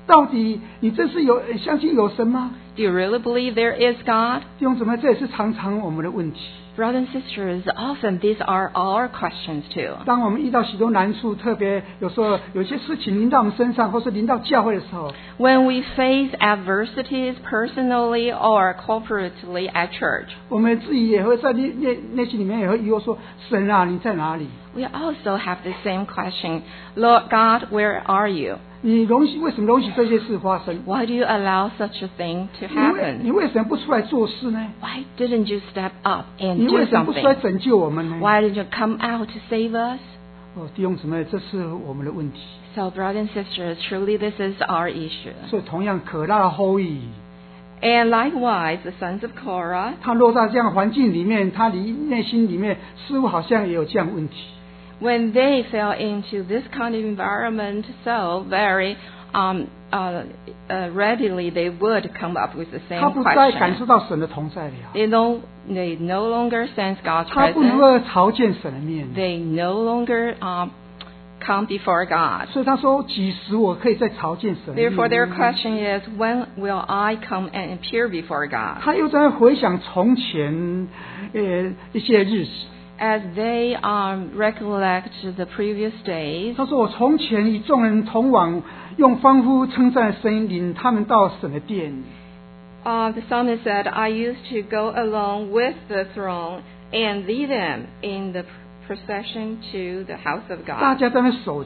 到底你真是相信有神吗？ Do you really believe there is God? 弟兄姊妹，这也是常常我们的问题。 Brothers and sisters, often these are our questions too. 当我们遇到许多难处，特别有时候有些事情临到我们身上，或是临到教会的时候， When we face adversities personally or corporately at church, 我们自己也会在内心里面也会疑惑说：神啊，你在哪里？ we also have the same question. Lord God, where are you? 你为什么容许这些事发生？ Why do you allow such a thing to 你 happen? 为什么不出来做事呢？ Why didn't you step up and 你 do 为什么不出来 something? 拯救我们呢？ Why didn't you come out to save us? 弟兄姊妹，这是我们的问题。 So, brothers and sisters, truly this is our issue. 所以，同样可拉的后裔， And likewise, the sons of Korah, 他落在这样的环境里面，他内心里面似乎好像也有这样的问题。 when they fell into this kind of environment, so very readily they would come up with the 他 same 不再感 question. 受到神的同在了， They no longer sense God's 他不能 presence. 够朝见神的面。 They no longer come before God. 所以他说：“几时我可以再朝见神的面 Therefore, their 呢？” question is, when will I come and appear before God? 他又在回想从前一些日子。 As they recollect the previous days, 他说：“我从前与众人同往，用欢呼称赞的声音领他们到神的殿。 the psalmist said, I used to go along with the throne and lead them in the procession to the house of 大 God. 家在那守节。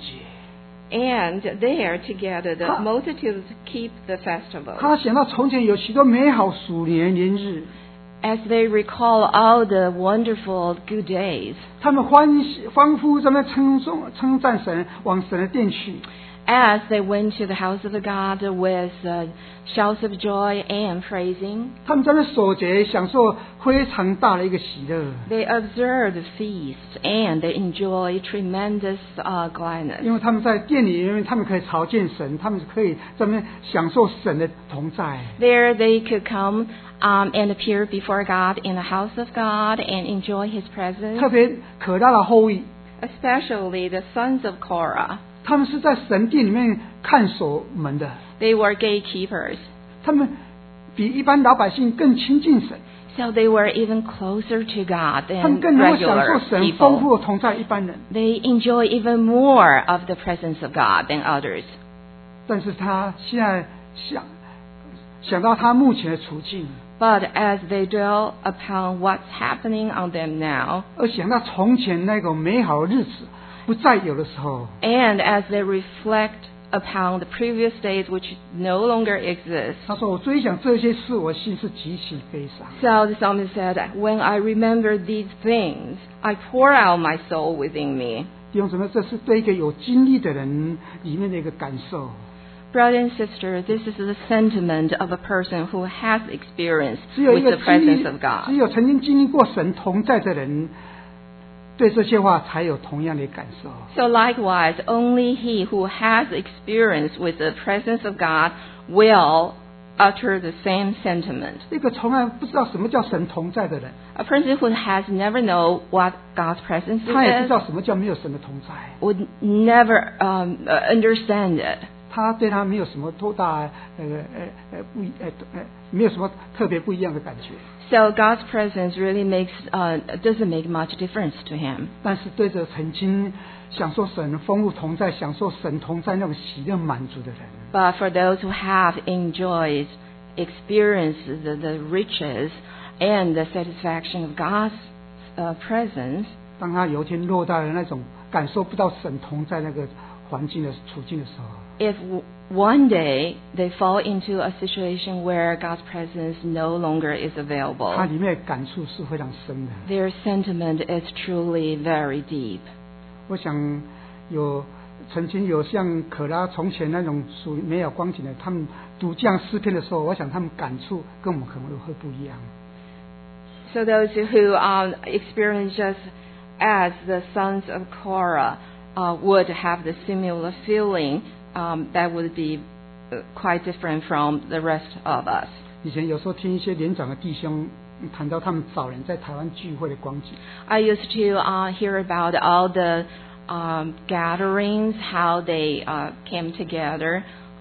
And there together the 他- multitudes keep the festival. 他想到从前有许多美好属年年日， As they recall all the wonderful good days, 他们欢呼在那称赞神，往神的殿去。 as they went to the house of God with shouts of joy and praising, 他们在那守节，享受非常大的一个喜乐， they observed the feast and they enjoy tremendous gladness. 因为他们在殿里面，他们可以朝见神，他们可以在那边享受神的同在。 There they could come and appear before God in the house of God and enjoy His 特 presence, 别可大的后裔， especially the sons of Korah. 他们是在神殿里面看守门的， They were gatekeepers, 他们比一般老百姓更亲近神， so they were even closer to God 他们 than 更能够享受 regular 神丰 people. 富的同在一般人。 They enjoy even more of the presence of God than others. 但是他现在想到他目前的处境， But as they dwell upon what's happening on them now, 而想到从前那个美好的日子不再有的时候， and as they reflect upon the previous days which no longer exist, 他说：“我追想这些事，我心是极其悲伤。 so the psalmist said, when I remember these things, I pour out my soul within me. ” 弟兄姊妹，这是对一个有经历的人里面的一个感受。 Brothers and sisters, this is the sentiment of a person who has experience 只有一 with 个 the 经历 presence of God. 只有曾经经历过神同在的人，对这些话才有同样的感受。 So likewise, only he who has experience with the presence of God will utter the same sentiment. 一个从来不知道什么叫神同在的人， A person who has never known what God's presence 他也不知 is 道什么叫没有神的同在， would never understand it. 他对他没有什么多大没有什么特别不一样的感觉。 So God's presence really doesn't make much difference to him. 但是对着曾经享受神丰富同在、享受神同在那种喜乐满足的人， But for those who have experienced the riches and the satisfaction of God's presence, 当他有一天落到了那种感受不到神同在那个环境的处境的时候， if one day they fall into a situation where God's presence no longer is 他 available, 里面的感触是非常深的。 their sentiment is truly very deep. 我想曾经有像可拉从前那种属于美好光景的，他们读这样诗篇的时候，我想他们感触跟我们可能会不一样。 So those who experience just as the sons of Korah would have the similar feeling, that would be quite different from the rest of us. 以前有时候听一些年长的弟兄谈到他们早年在台湾聚会的光景， I used to hear about all the gatherings, how they came together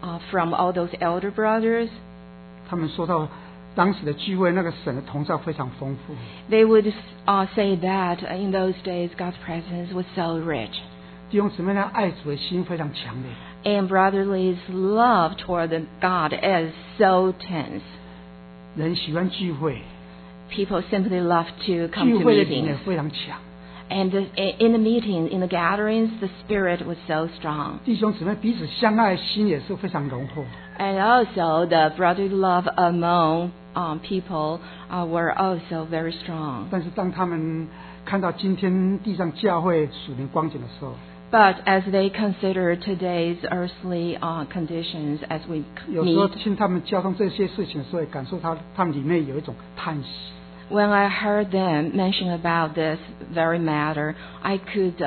from all those elder brothers. 他们说到当时的聚会，那个神的同在非常丰富。 They would say that in those days God's presence was so rich. 弟兄姊妹的爱主的心非常强烈。 And brotherly's love toward God is so tense. 人喜欢聚会， People simply love to come 聚 to 会的灵 meetings. 也非常强。 And in the meetings, in the gatherings, the spirit was so strong. 弟兄姊妹彼此相爱，心也是非常融合。 And also the brotherly love among people were also very strong. 但是当他们看到今天地上教会属灵光景的时候， But as they consider today's earthly conditions, as we 有时候 meet, 听他们交通这些事情的时候，也感受他们里面有一种叹息。 when I heard them mention about this very matter, I could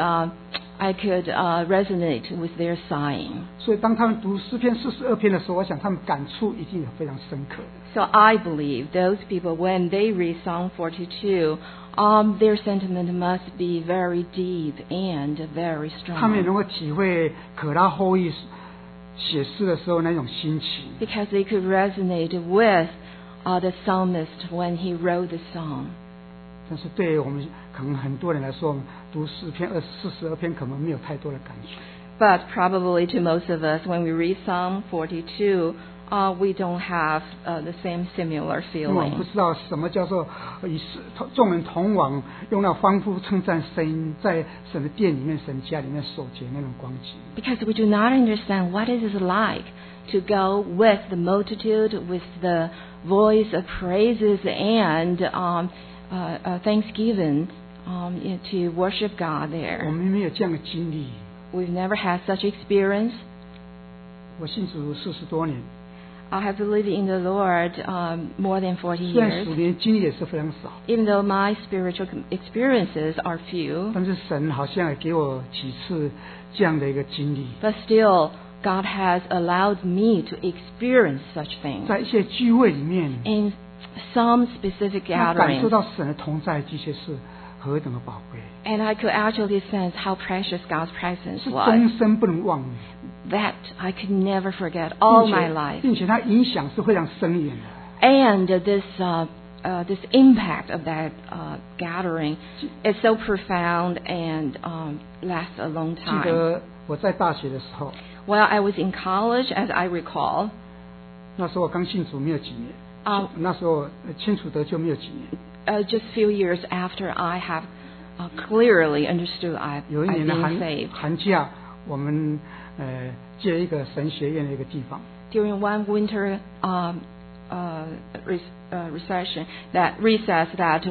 resonate with their sighing. 所以当他们读诗篇42篇的时候，我想他们感触一定有非常深刻的。 So I believe those people, when they read Psalm 42, their sentiment must be very deep and very 他们也 strong. 能够体会可拉后裔写诗的时候那种心情。 Because they could resonate with the psalmist when he wrote the song. 但是对于我们可能很多人来说，读诗篇42篇可能没有太多的感觉。 But probably to most of us, when we read Psalm 42, we don't have the same similar 因为我们不 feeling. 知道什么叫做与众人同往，用那欢呼称赞声音，在神的殿里面、神家里面守节那种光景。 Because we do not understand what it is like to go with the multitude, with the voice of praises and thanksgiving to worship God 我 there. 们没有这样的经历。 We've never had such experience. 我信主40多年， I have believed in the Lord more than 40 虽然 years. 属灵经历也是非常少， Even though my spiritual experiences are few, 但是神好像也给我几次这样的一个经历， but still, God has allowed me to experience such things. 在一些聚会里面， In some specific 那感受 gatherings, 到神的同在，这些是何等的宝贵， and I could actually sense how precious God's presence 是 was, 终身不能忘， that I could never forget all my life. 并且它影响是非常深远的。 And this impact of that gathering is so profound and lasts a long 记 time. 得我在大学的时候， While I was in college, as I recall, 那时候我刚信主没有几年， 那时候清楚得救没有几年， just a few years after I have clearly understood I've 有一年的 been saved. 寒假，我们借一个神学院的一个地方， During one winter recess that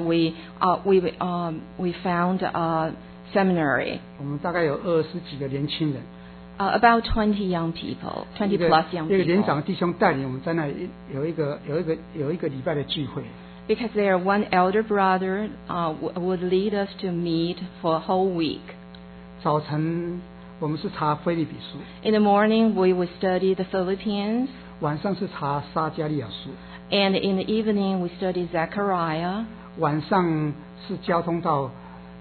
we found a seminary. 我们大概有20几个年轻人， About 20 young people, 20 plus young 一个连 people. 长弟兄带领我们在那里有一个礼拜的聚会。 Because there, one elder brother would lead us to meet for a whole week. 早晨我们是查腓立比书， In the morning, we would study the Philippians, 晚上是查撒迦利亚书， and in the evening, we study Zechariah. 晚上是交通到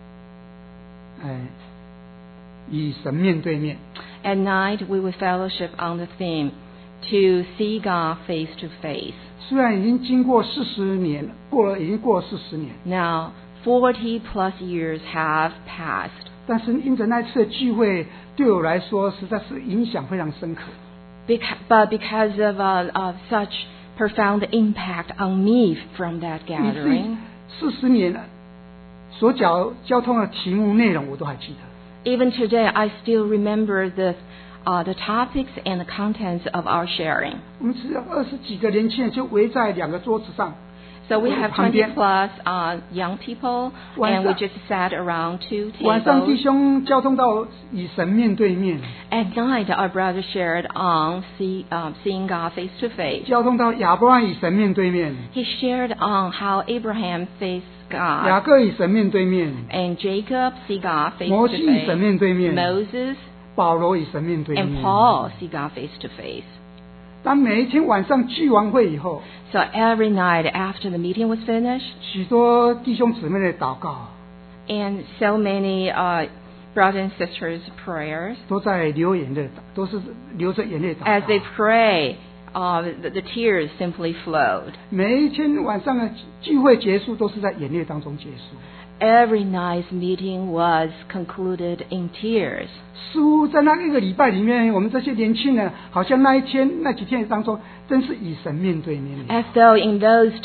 与神面对面。 At night, we would fellowship on the theme, to see God face to face. 虽然已经经过40年，已经过了40年， Now, 40 plus years have passed. 但是因着那次的聚会，对我来说实在是影响非常深刻。 But because of such profound impact on me from that 以至于 gathering, 40年所交通的题目内容我都还记得。 even today, I still remember the topics and the contents of our sharing. 我们只有20几个年轻人就围在2个桌子上， So we have 旁边 20 plus young people, and we just sat around 2 晚上弟 tables. 兄交通到与神面对面， At night, our brother shared on seeing God face to face. 交通到亚伯拉罕与神面对面， He shared on how Abraham faced 雅 God, 各与神面对面， and Jacob see God face 摩 to 西与神 face, 面对面， Moses 保罗与神面对 and 面。 Paul see God face to face. 当每一天晚上聚完会以后， So every night after the meeting was finished, 许多弟兄姊妹的祷告， and so many brothers and sisters' prayers. 都在流眼泪，都是流着眼泪祷 As they 告。 pray, the tears simply flowed. 每一天晚上的聚会结束，都是在眼泪当中结束。 Every night's meeting was concluded in tears. 似乎在那一个礼拜里面，我们这些年轻人好像那几天当中，真是与神面对面。 As though in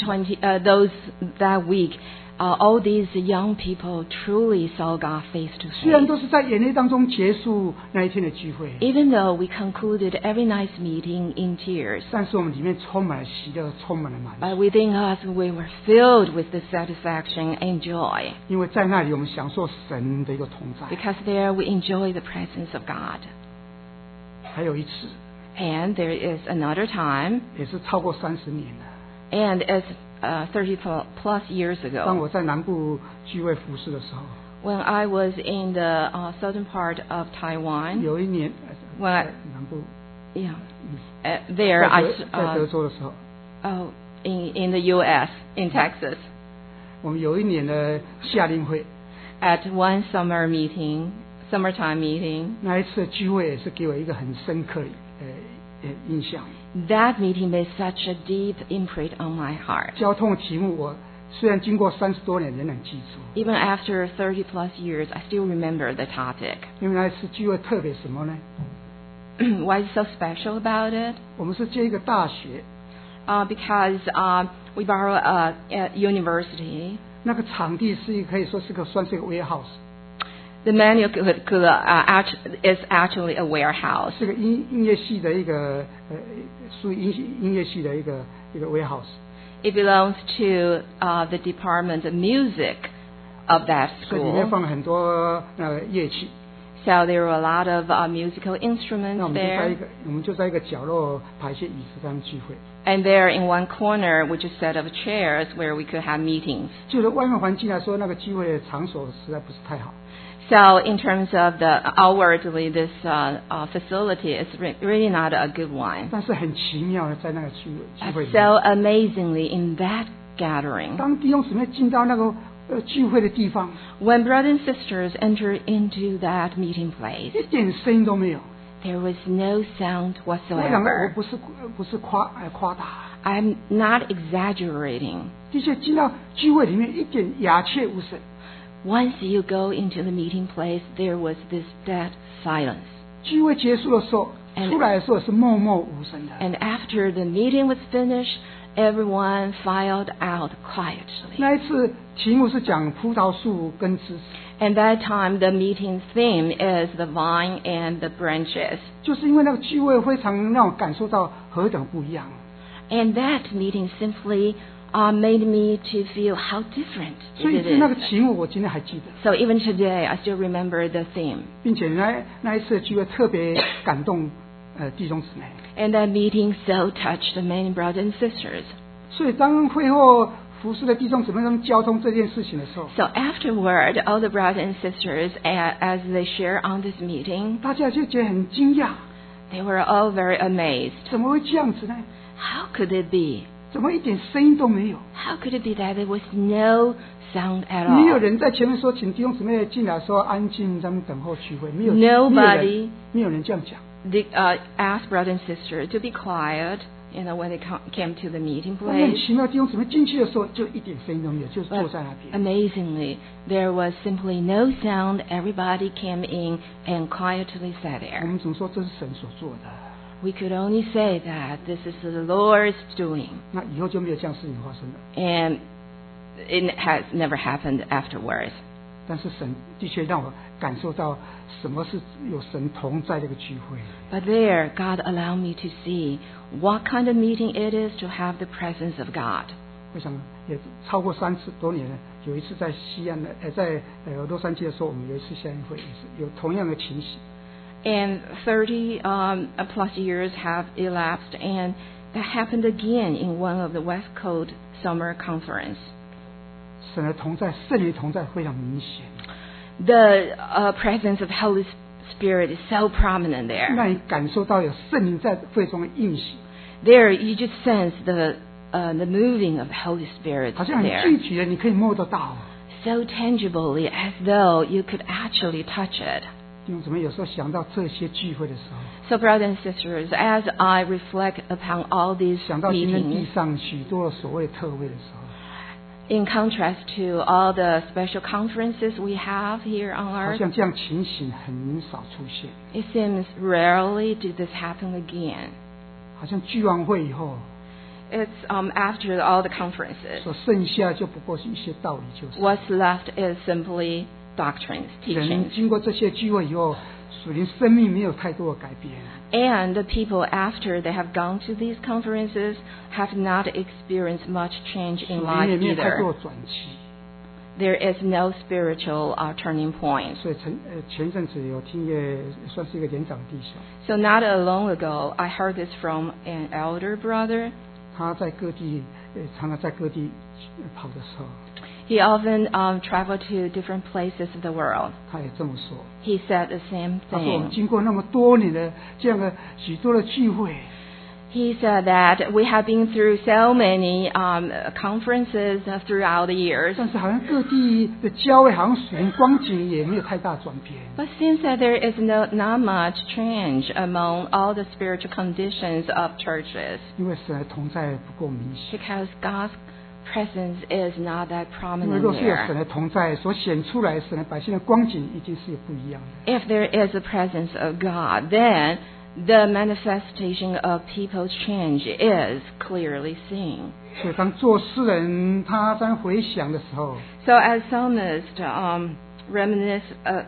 that week, all these young people truly saw God face to 虽然 face. 都是在眼泪当中结束那一天的聚会， Even though we concluded every night's meeting in tears, 但是我们里面充满了喜乐，充满了满 but 足， within us we were filled with the satisfaction and joy, 因为在那里我们享受神的一个同在。 because there we enjoy the presence of God. 还有一次， And there is another time, 也是超过30年了。 and it's 30 plus years 当 ago, 我在南部聚会服侍的时候， when I was in the southern part of Taiwan. 有一年 When I- 在南部 Yeah, there I 在德州的时候， in the U.S. in Texas 我们有一年的夏令会， at one summertime meeting. 那一次的聚会也是给我一个很深刻的印象。 That meeting made such a deep imprint on my heart. 交通的题目我虽然经过30多年仍然记住， Even after 30 plus years, I still remember the topic. 因为那一次聚会特别什么呢？ Why is so special about it? 我们是接一个大学， Because we borrow a university. 那个场地是可以说算是一个 warehouse， The menu is actually a warehouse. 是个音乐系的一个属于音乐系的一个 warehouse。 It belongs to the department of music of that 所以里面 school. 放了很多乐器。 So there were a lot of musical 那 instruments 我们就在一个角落排一些椅子上聚会。 there. And there in one corner, which is a set of chairs where we could have meetings. 就外面环境来说，那个聚会的场所实在不是太好。 So in terms of the outwardly, this facility is really not a good one. 但是很奇妙的，在那个聚会里 So 面， amazingly, in that gathering, 当弟兄姊妹进到那个聚会的地方， when brothers and sisters entered into that meeting place, 一点声音都没有。 there was no sound 我想我 whatsoever. 不是夸大， I'm not exaggerating. 的确进到聚会里面一点鸦雀无声。 Once you go into the meeting place, there was this dead silence. 聚会结束的时候， And- 出来的时候是默默无声的。 And after the meeting was finished, everyone filed out quietly. 那一次题目是讲葡萄树跟枝子， And that time, the meeting theme is the vine and the branches. 就是因为那个聚会非常让我感受到何等不一样。 And that meeting simply made me to feel how different 所以 it 那个 is. 题目我今天还记得， So even today, I still remember the theme. 并且那一次的聚会特别感动弟兄姊妹。 And that meeting so touched many brothers and sisters. 所以当会后服侍的弟兄姊妹们交通这件事情的时候， So afterward, all the brothers and sisters, as they share on this meeting, 大家就觉得很惊讶， they were all very amazed. 怎么会这样子呢？ How could it be? 怎么一点声音都没有？ How could it be that there was no sound at 没有 all? 人在前面说，请弟兄姊妹进来，说安静，咱们等候聚会。没有 Nobody 没有人这样讲。 Asked brother and sister to be quiet, when they came to the meeting 但是很 place. 奇妙，弟兄姊妹进去的时候就一点声音都没有，就坐 But 在那边。 amazingly, there was simply no sound. Everybody came in and quietly sat 我 there. 们只能说这是神所做的。 We could only say that this is the Lord's doing, 那以后就没有这样事情发生了。 and it has never happened afterwards. 但是神的确让我感受到什么是有神同在这个聚会。 But there, God allowed me to see what kind of meeting it is to have the presence of God. 我想也超过30多年了。有一次在西安的，在洛杉矶的时候，我们有一次夏令会，也是有同样的情形。 And 30 plus years have elapsed, and that happened again in one of the West Coast summer conference. 神的同在，圣灵的同在非常明显， The presence of Holy Spirit is so prominent there. 让你感受到有圣灵在会中的应许， There, you just sense the moving of the Holy Spirit 好像很 there. 具体的，你可以摸得到。 so tangibly as though you could actually touch it. 弟兄姊妹，有时候想到这些聚会的时候， So, brothers and sisters, as I reflect upon all these 想到今天地 meetings, 上许多所谓特会的时候， in contrast to all the special conferences we have here on 好 earth, 像这样情形很少出现。 it seems rarely did this happen again. 好像聚完会以后， It's after all the conferences. 所剩下就不过是一些道理，就是 What's left is simply doctrines, 人 teachings. 经过这些聚会以后，属灵生命没有太多的改变。 And the people, after they have gone to these conferences, have not experienced much change 属 in 灵 life 也没有太 either. 多的转机。 There is no spiritual turning point. 所以前阵子有听也算是一个年长弟兄， So not long ago, I heard this from an elder brother. 他在各地常常在各地跑的时候， He often traveled to different places of the world. 他也这么说。 He said the same 他说我们 thing. 经过那么多年的这样的许多的聚会， He said that we have been through so many conferences throughout the years. 但是好像各地的教会好像属灵光景也没有太大转变。 But seems that there is not much change among all the spiritual conditions of churches 因为神的同在不够明显。 because God's presence is not that 因为 prominent 若是有神 there. 的同在，所显出来神的百姓的光景一定是不一样的。 If there is a presence of God, then the manifestation of people's change is clearly seen. 所以当做诗人他在回想的时候， So as psalmist reminisce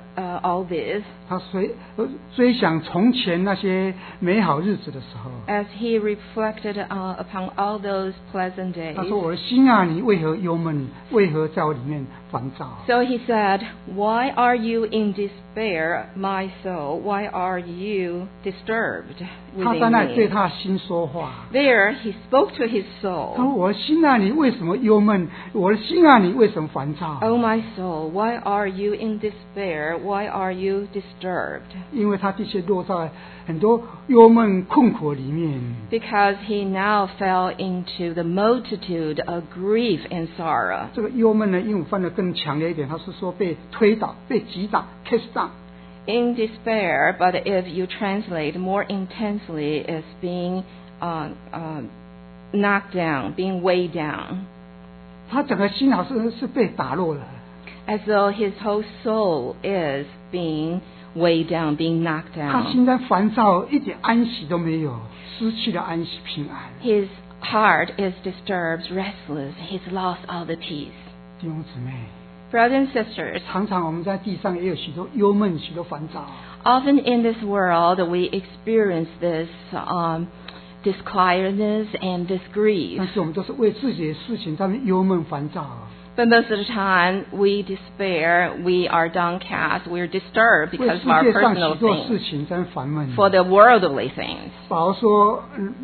all this, 他追想从前那些美好日子的时候， as he reflected upon all those pleasant 他 days. 说：“我的心啊，你为何忧闷？为何在我里面烦躁？” So he said, "Why are you in despair, my soul? Why are you disturbed 他在 within 那里对 me?" 他的心说话。 There he spoke to his 他说：“ soul. 我的心啊，你为什么忧闷？我的心啊，你为什么烦躁？ Oh, my soul, why are you in despair? Why are you disturbed?" 因为他的确落在很多忧闷困苦里面。 Because he now fell into the multitude of grief and sorrow. 这个忧闷呢，英文翻得更强烈一点，他是说被推倒、被击打 cast down。 In despair, but if you translate more intensely, it's being knocked down, being weighed down, 他整个心好像是被打落了。 as though his whole soul is being weighed down, being knocked 他 down. 心在烦躁，一点安息都没有，失去了安息平安。 His heart is disturbed, restless. He's lost all the peace. 弟兄姊妹， Brothers and sisters, 常常我们在地上也有许多忧闷、许多烦躁。 often in this world we experience this disquietness and this grief. 但是我们都是为自己的事情在那边忧闷烦躁。 But most of the time, we despair, we are downcast, we are disturbed 为 because 世 of our 界上 personal 许多 things, 事情在那烦闷。 for the worldly things. 保罗说，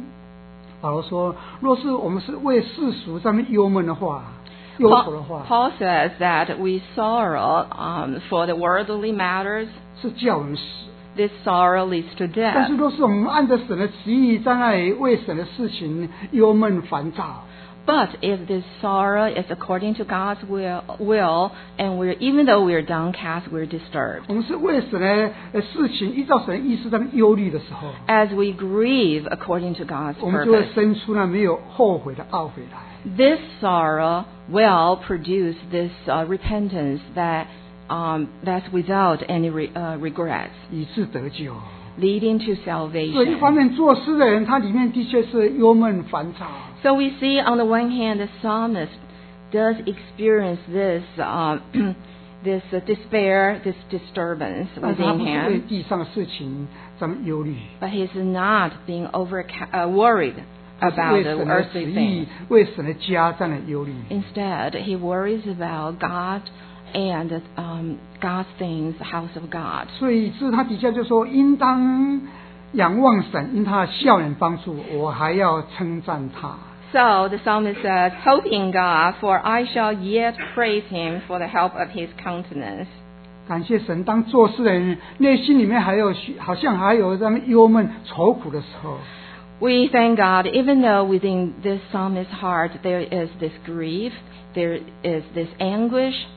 若是我们是为世俗上面忧闷的话，忧愁的话， Paul says that we sorrow for the worldly matters. 是叫我们死。 This sorrow leads to 但是 death. 若是我们按照神的旨意在那里为神的事情忧闷烦躁， But if this sorrow is according to God's will, and even though we're downcast, we're disturbed. 我们是为神的事情依照神的意思在那忧虑的时候， As we grieve according to God's 我们就会 purpose, 生出那没有后悔的懊悔来。 this sorrow will produce this repentance that's without any regrets, 以致得救。 leading to 所以一方 salvation. 面做诗的人，他里面的确是忧闷烦躁。 So we see on the one hand, the psalmist does experience this this despair, this disturbance 但是他 within 不是为 him, 地上的事情在那忧虑， but he's not being worried 他是 about 为 the 神的旨 earthly 意 things. 为神的家在那忧虑。 Instead, he worries about God and God's things, the house of God. 所以是他底下就说，应当仰望神，因他的笑脸帮助我，还要称赞他。 So the psalmist says, "Hope in God, for I shall yet praise Him for the help of His countenance." 感谢神，当做事的人内心里面好像还有这么忧闷愁苦的时候， We thank God, even though within this psalmist's heart there is this grief, there is this anguish,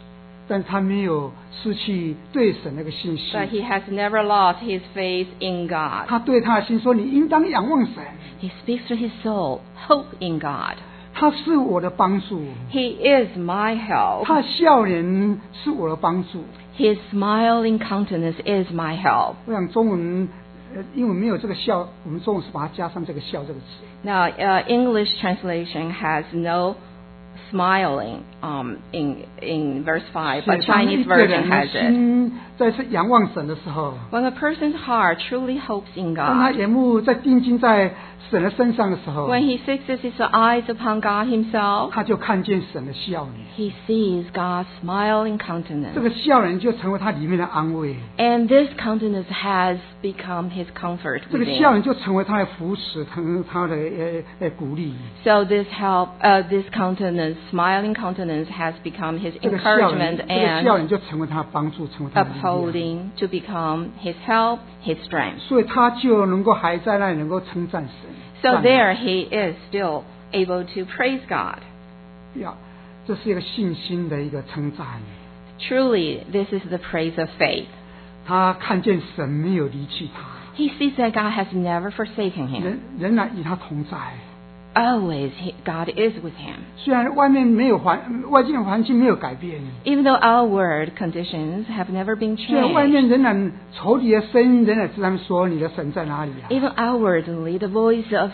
但他没有失去对神那个信心。 but he has never lost his faith in God. 他对他的心说：“你应当仰望神， He speaks to his soul, hope in God. 他是我的帮助， He is my help. 他的笑脸是我的帮助。” His smiling countenance is my help. 我想中文，英文没有这个笑，我们中文是把它加上这个笑这个词。 Now, English translation has no smiling in verse 5, 所以 but 当 Chinese 一个 version 人的 has it. 心在是仰望神的时候， When a person's heart truly hopes in 当他 God, 眼目在定睛在神的身上的时候， when he fixes his eyes upon God himself, 他就看见神的笑脸。 he sees God's smiling 这 countenance. 个笑脸就成为他里面的安慰， And this countenance has become his comfort 这个笑 within. 脸就成为他的扶持，成为他的鼓励。 So this countenance, smiling countenance, has become his 这个笑 encouragement 脸，这个笑 and 脸就成为他的帮助，成为他的力量。 upholding to become his help, his strength. 所以他就能够还在那里能够称赞神。 So 赞美 there he is still able to praise God. 呀，这是一个信心的一个称赞。 Truly, this is the praise of faith. 他看见神没有离弃他， He sees that God has never forsaken him. 仍然与他同在。 Always, God is with him. 虽然外面没有外境的环境没有改变， Even though outward conditions have never been 虽然外 changed, 面仍然仇敌的声音仍然是他们说你的神在哪里啊？ even outwardly, the voice of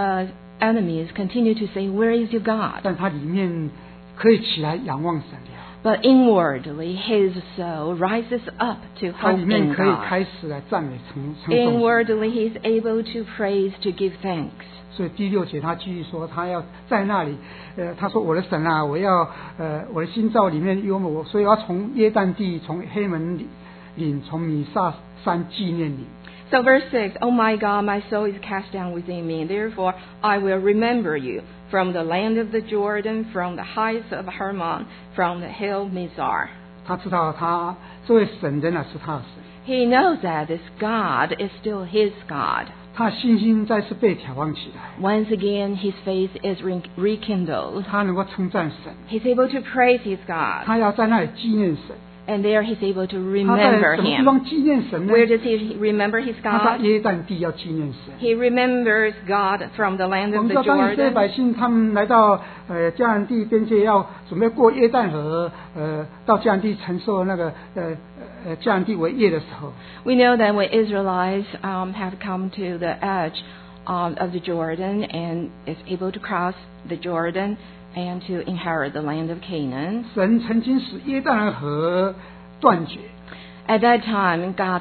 enemies continue to say, "Where is your God?" 但他里面可以起来仰望神了， But inwardly, his soul rises up to 他 hope 里面 in 可以 God. 开始来赞美称颂神。 Inwardly, he is able to praise, to give thanks. 所以第6节他继续说，他要在那里，他说我的神啊，我要我的心照里面幽默，所以我要从约旦地，从黑门岭，从米萨山纪念你。 So verse 6, "Oh my God, my soul is cast down within me. Therefore I will remember you from the land of the Jordan, from the heights of Hermon, from the hill Mizar." 他知道他这位神仍然是他的神， He knows that this God is still his God. 他的信心再次被挑旺起来， Once again, his faith is rekindled. 他能够称赞神， He's able to praise his God. 他要在那里纪念神。 And there he's able to 他在 remember 什么地 him. 方纪念神呢？ Where does he remember his 他在 God? 约旦地要纪念神。 He remembers God from the land 我 of 们知 the 道，当以色列 Jordan. 百姓他们来到迦南地边界，要准备过约旦河，到迦南地承受那个迦南地为业的时候， We know that when Israelites have come to the edge of the Jordan and is able to cross the Jordan and to inherit the land of Canaan, 神曾经使约旦河断绝， at that time God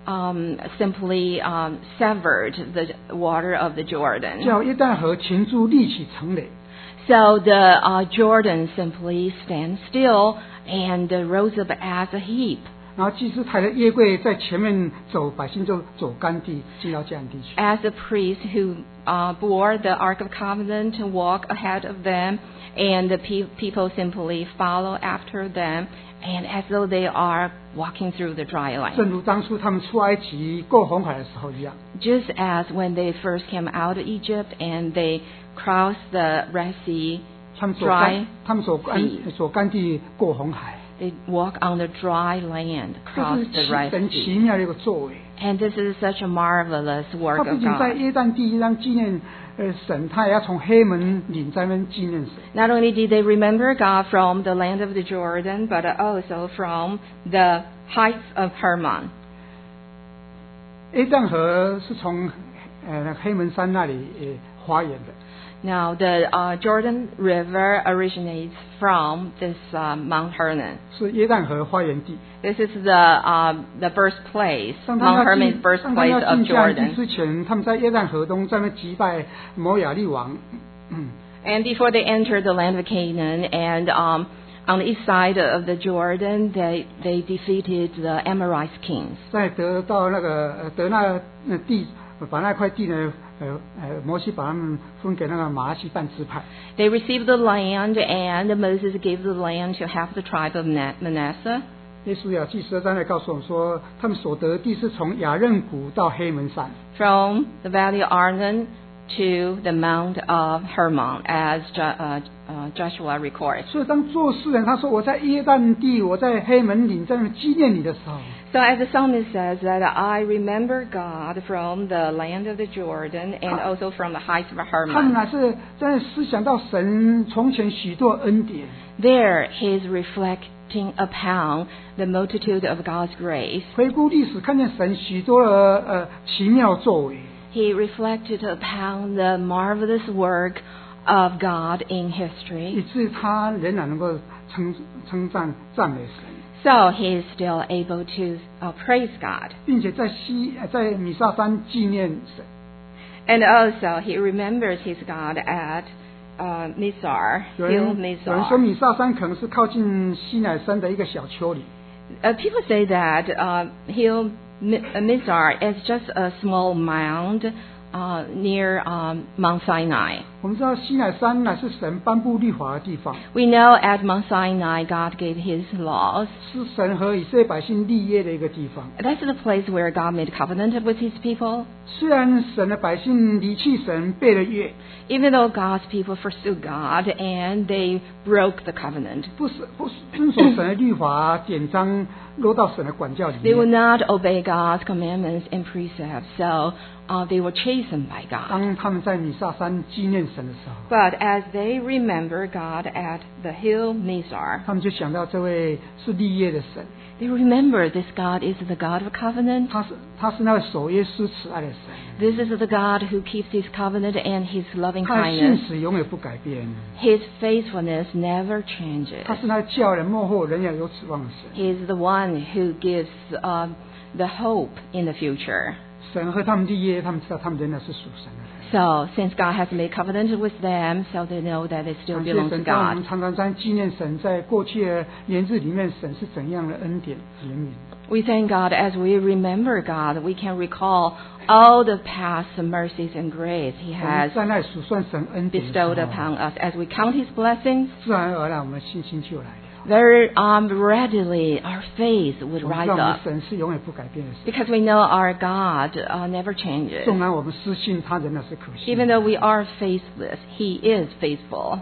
simply severed the water of the Jordan. 叫约旦河前柱立起城垒。 So the Jordan simply stands still and rose up as a heap. 然后祭司抬着约柜在前面走，百姓就走干地进到迦南地去。 As the priest who bore the Ark of Covenant to walk ahead of them, and the people simply follow after them, and as though they are walking through the dry 正 land. 如当初他们出埃及过红海的时候一样， Just as when they first came out of Egypt and they crossed the Red Sea 他们 dry, 走干地过红海， they walk on the dry land, 这 cross 是 the 神 Red 奇 Sea. 妙的一个作为。 And this is such a marvelous 他 work 不 of 仅在 God. 约旦地让纪念神，他也要从黑门岭在那边纪念神。 Not only did they remember God from the land of the Jordan, but also from the heights of Hermon. 约旦河是从黑门山那里发源的， Now, the Jordan River originates from this Mount Hermon. 是约旦河发源地。 This is the birthplace, 当 Mount 他 Hermon's 当要 birthplace of 进迦南地 Jordan. 之前，他们在约旦河东在那边击败摩亚利王。 And before they entered the land of Canaan, and on the east side of the Jordan, they defeated the Amorite kings. 在得到那个得那地，把那块地呢，摩西把他们分给那个马拉西半支派。 They received the land, and Moses gave the land to half the tribe of Manasseh. 耶稣亚记12章来告诉我们说，他们所得的地是从雅嫩谷到黑门山。 From the valley of Arnon to the Mount of Hermon, as Joshua records. 所以当做诗人他说我在约旦地，我在黑门岭在那纪念你的时候， So as the psalmist says that I remember God from the land of the Jordan and also from the heights of 他们 Hermon. 乃是在思想到神从前许多恩典， There he is reflecting upon the multitude of God's grace. 回顾历史，看见神许多的奇妙作为， He reflected upon the marvelous work of God in history. 以至于他仍然能够称赞赞美神， So he is still able to praise God. 并且在米萨山纪念神。 And also he remembers his God at Mizar, 有 Hill 人说 Mizar. 米萨山可能是靠近西乃山的一个小丘陵， People say that Hill Mizar is just a small mound near Mount Sinai. 我们知道西乃山乃是神颁布律法的地方， We know at Mount Sinai God gave his laws. 是神和以色列百姓立约的一个地方。 That's the place where God made covenant with his people. 虽然神的百姓离弃神，背了约， Even though God's people forsook God and they broke the covenant, 不遵守神的律法典章，落到神的管教里 they will 面。 not obey God's commandments and precepts, so they were chastened by God. 当他们在米萨山纪念神的时候， But as they remember God at the hill Mizar, 他们就想到这位是立约的神， they remember this God is the God of covenant. 他是那位守约施慈爱的神， This is the God who keeps his covenant and his loving 他的信 kindness. 实永远不改变， His faithfulness never changes. 他是那叫人幕后人要有指望的神。 He is the one who gives the hope in the future. 神和他们立约，他们知道他们仍然是属神的人。 So, since God has made covenant with them, so they know that it still 感谢 belongs to 神，当我 God. 们常常在纪念神在过去的年日里面，神是怎样的恩典怜悯。 We thank God as we remember God. We can recall all the past mercies and grace He 我们 has 在那里数算神恩典的 bestowed 时候， upon us. As we count His blessings, 自然而然我们的信心就来了。 very readily our faith would 我们 rise 知道我们 up 神是永远不改变的神， because we know our God never changes. 纵然我们失信，他仍然是可信 Even 的。 though we are faithless, He is faithful.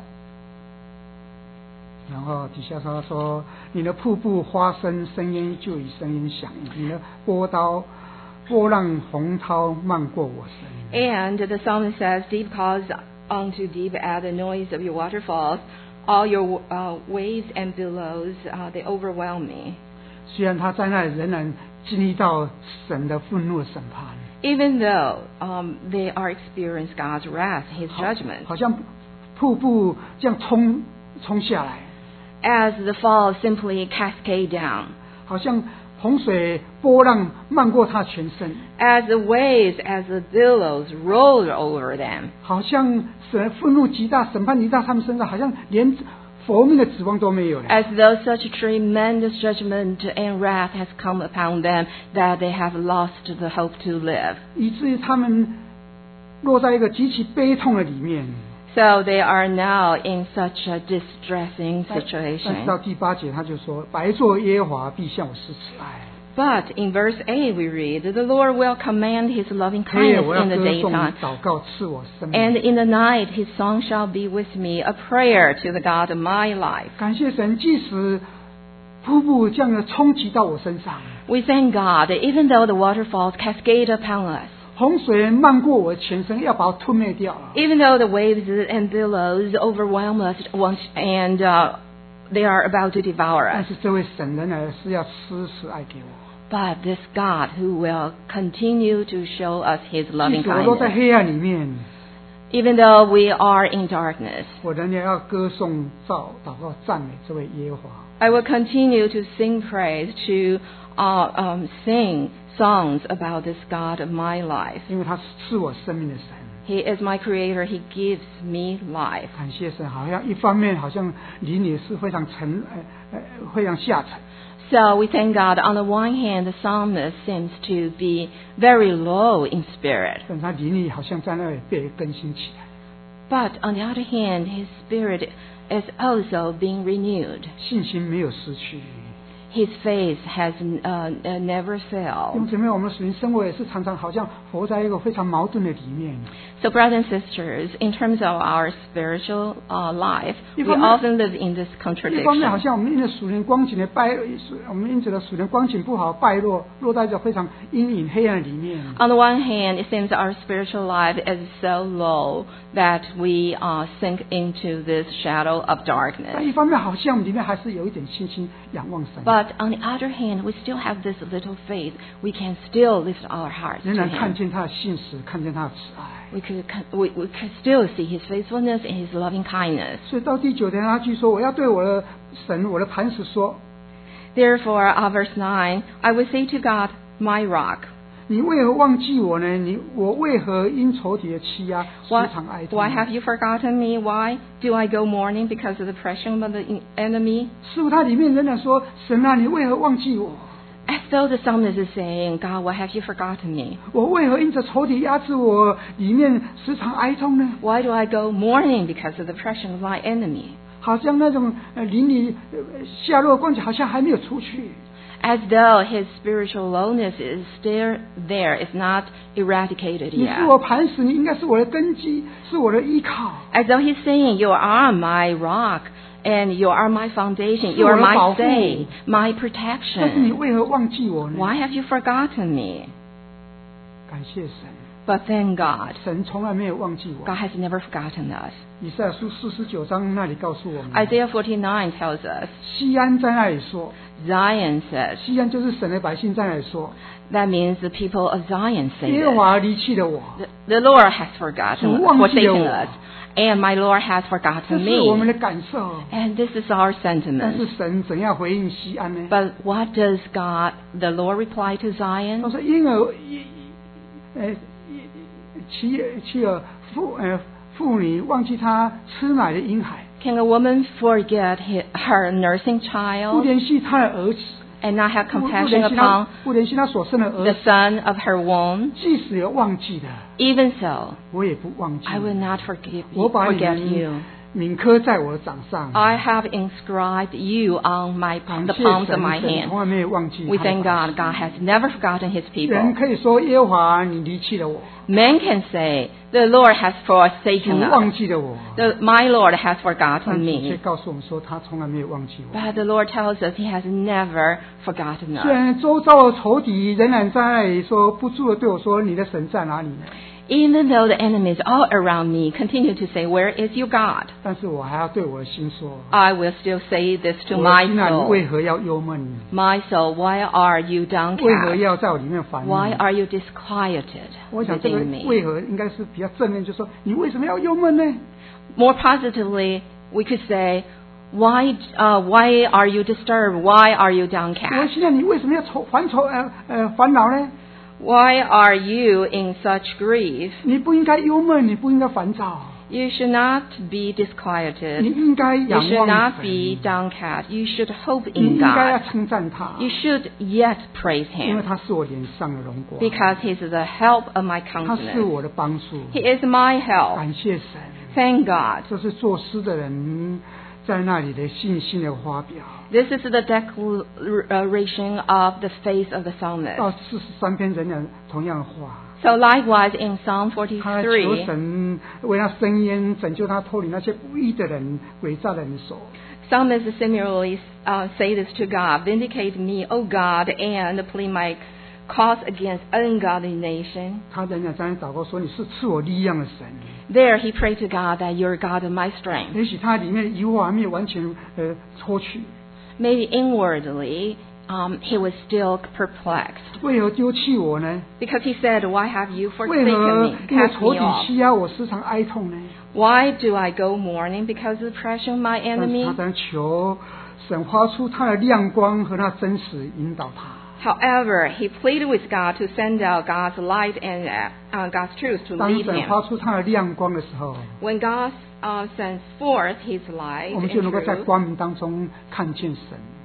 然后底下说，你的瀑布发声，声音就以声音响应；你的波浪洪涛漫过我身。 And the psalmist says, "Deep calls unto deep at the noise of your waterfalls. All your waves and billows, they overwhelm me." 虽然他在那里仍然经历到神的愤怒的审判， Even though they are experiencing God's wrath, His judgment, 好像瀑布这样冲下来， as the falls simply cascade down, 好像洪水波浪漫过他全身， as the waves, as the billows roll over them, 好像神愤怒极大，审判极大他们身上，好像连活命的指望都没有了。 as though such tremendous judgment and wrath has come upon them that they have lost the hope to live. 以至于他们落在一个极其悲痛的里面。 So they are now in such a distressing 但是 situation. 到第8节他就说：“白作耶和华必向我施慈爱， But in verse 8 we read, "The Lord will command His loving 黑夜 kindness 我要 in the 歌颂 daytime, 祷告赐我生 and 命。 in the night His song shall be with me, a prayer to the God of my life." 感谢神，即使瀑布这样的冲击到我身上， We thank God that even though the waterfalls cascade upon us, 洪水漫过我全身，要把我吞灭掉了。 even though the waves and billows overwhelm us and they are about to devour 但 us, 是这位神仍然是要施慈爱给我。 but this God who will continue to show us His 即 loving 使我都在 kindness, 黑暗里面， even though we are in darkness, 我仍然要歌颂、祷告、赞美这位耶和华。 I will continue to sing praise, to sing songs about this God of my life. 因为他是赐我生命的神。 He is my creator. He gives me life. 感谢神，好像一方面好像离你是非常非常下沉， So we thank God. On the one hand, the psalmist seems to be very low in spirit. 但他离你好像在那里被更新起来， But on the other hand, his spirit is also being renewed. 信心没有失去， His faith has never 弟 failed. 兄姊妹，我们属灵生活也是常常好像活在一个非常矛盾的里面。 So, brothers and sisters, in terms of our spiritual life, we 一方面- often live in this 一方面好 contradiction. 像我们因着属灵光景的我们因着属灵光景不好败落，落在一个非常阴影黑暗里面。 On the one hand, it seems our spiritual life is so low that we sink into this shadow of 但 darkness. 一方面好像里面还是有一点信心仰望神， But on the other hand, we still have this little faith. We can still lift our hearts 仍 to 然看 Him. 见他的信实，看见他的慈爱。 We could still see His faithfulness and His loving kindness. 所以到第9节他据说，我要对我的神，我的磐石说， Therefore, verse 9, I will say to God, my rock, 你为何忘记我呢？我为何因仇敌的欺压时 why, 常哀痛？ why have you forgotten me? Why do I go mourning because of the oppression of the enemy? 师傅他里面仍然说，神啊，你为何忘记我？ As though the psalmist is saying, God, why have you forgotten me? 我为何因着仇敌压制我，里面时常哀痛呢？ Why do I go mourning because of the oppression of my enemy? 好像那种灵里下落的光景，好像还没有出去。 As though his spiritual lowness is still there, is not eradicated 你是 yet. 我磐石，你应该是我的根基，是我的依靠。 As though he's saying, you are my rock, and you are my foundation, 是 you 我 are 的保 my 护。 stay, my 但是你 protection. 为何忘记我呢？ Why have you forgotten me? 感谢神， But thank God, 神从来没有忘记我。 God has never forgotten us. 以赛亚书49章那里告诉我们， Isaiah 49 tells us, 西安在那里说， Zion says, 西安就是神的百姓在那里说， that means the people of Zion say 耶和 this. 华离弃了我， The Lord has forgotten, 主忘记了 forsaken 我。 us, and my Lord has 这 forgotten 是我们 me. 的感受。 And this is our 但是 sentiment. 神怎样回应西安呢？ But what does God, the Lord, reply to 他 Zion? 说：“婴儿，妻儿妇女忘记她吃奶的婴孩， Can a woman forget her nursing 不 child 怜惜她的儿子， and not have 不 compassion 怜惜她所生的儿 upon the 子。 son of her womb? 即使有忘记的， Even so, 我也不忘记。 I will not forget 我把你 you. 铭刻在我的掌上。 I have inscribed you on the 感谢 palms of 神， my 神 hand. 从来没有忘记 We 他的 thank 百 God. 姓 God has never forgotten His 人 people. 可以说耶和华，你离弃了我， Men can say, the Lord has 主 forsaken 忘 us. 记了我。 My Lord has 但 forgotten 主却 me. 告诉我们说，他从来没有忘记我。 But the Lord tells us He has never forgotten 虽 us. 然周遭的仇敌仍然在那里说不住的对我说：“你的神在哪里呢 Even though the enemies all around me continue to say, where is your God? ？” 但是我还要对我的心说 I will still say this：“ to 我的 my 心啊，你 soul. 为何要忧闷？ My soul, why are you 为何 downcast? 要在我里面烦 Why 恼？” are you disquieted 我想这个 within me? 为何应该是比较正面，就说你为什么要忧闷呢？ More positively, we could say, why are you disturbed? Why are you 我的 downcast? 心啊，你为什么要烦恼呢？ Why are you in such grief? 你不应该忧闷，你不应该烦躁， You should not be 你 disquieted. 应该 You 仰 should 望 not 神， be downcast. You should hope 你 in 应该要 God. 称赞他， You should yet praise 因为 Him 他是我脸上的荣光， because He is the help of my 他是 countenance. 我的帮助。 He is my help. 感谢神， Thank God. 这是作诗的人在那里的信心的发表。 This is the declaration of the faith of the 到 psalmist. 43篇仍然同样的话， So likewise in Psalm 他求 43, 神为他伸冤，拯救他脱离那些不义的人、诡诈的人手。 psalmists similarly say this to God, vindicate me, O God, and plead my cause against ungodly nation. 他仍然在那祷告说：“你是赐我力量的神。” There he prayed to God that you're God of my strength. 也许他里面的疑惑还没有完全脱去， Maybe inwardly, he was still perplexed 为何丢弃我呢？ because he said, why have you 为 forsaken 何 me, 因为 cast 仇 me 敌 off? 欺压我，时常哀痛呢？ Why do I go mourning because of the oppression of my 但是 enemy? 他在求神发出他的亮光和他真实引导他。 However, he pleaded with God to send out God's light and God's truth to 当 lead 神 him. 发出他的亮光的时候， When God sends forth his light 我们 and 就能够在 truth, 光明当中看见神。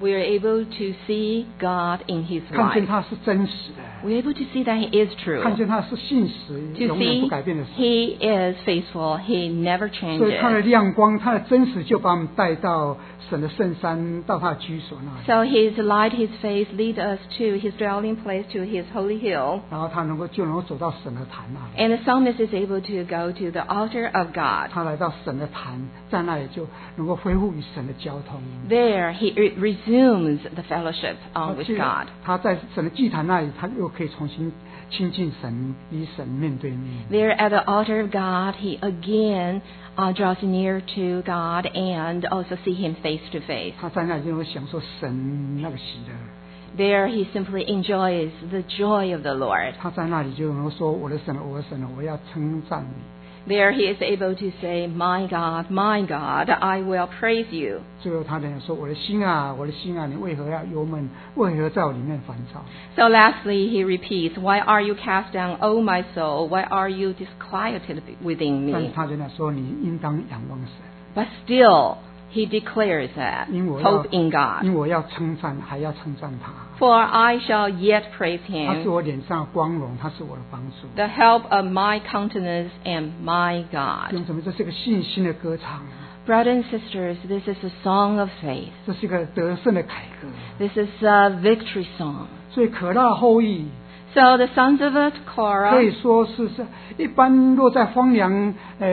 we are able to see God in His 看见 life. 他是真实的， We're able to see that He is true. 看见他是信实， To 永远不 see 改变的神。 He is faithful. He never 所以他的 changes. 亮光，他的真实就把我们带到神的圣山，到他的居所那里。 So His light, His faith lead us to His dwelling place, to His holy hill. 然后他就能够走到神的坛那里。 And the psalmist is able to go to the altar of God. 他来到神的坛，在那里就能够恢复与神的交通。 There he resumes the fellowship with God. 他在神的祭坛那里，他又可以重新亲近神，与神面对面。 There at the altar of God, he again draws near to God and also see Him face to face. 他在那里就能享受神那个喜乐。 There he simply enjoys the joy of the Lord. 他在那里就能够说：“我的神，我的神，我要称赞你。” There he is able to say, my God, I will praise you. 最后他能说：“我的心啊，我的心啊，你为何要忧闷？为何在我里面烦躁？” So lastly, he repeats, why are you cast down, O my soul? Why are you disquieted within 但是 me? 他仍然说：“你应当仰望神， But still, he declares that 因我要 hope in God. 因我要称赞，还要称赞他。 For I shall yet praise 他是 him, 我脸上的光荣，他是我的帮助。 the help of my countenance and my 弟 God. 兄姊妹，这是一个信心的歌唱， Brothers and sisters, this is a song of faith. 这是一个得胜的凯歌。 This is a victory song. 所以可拉的后裔 So the sons of 可以 Korah, 说是一般落在荒凉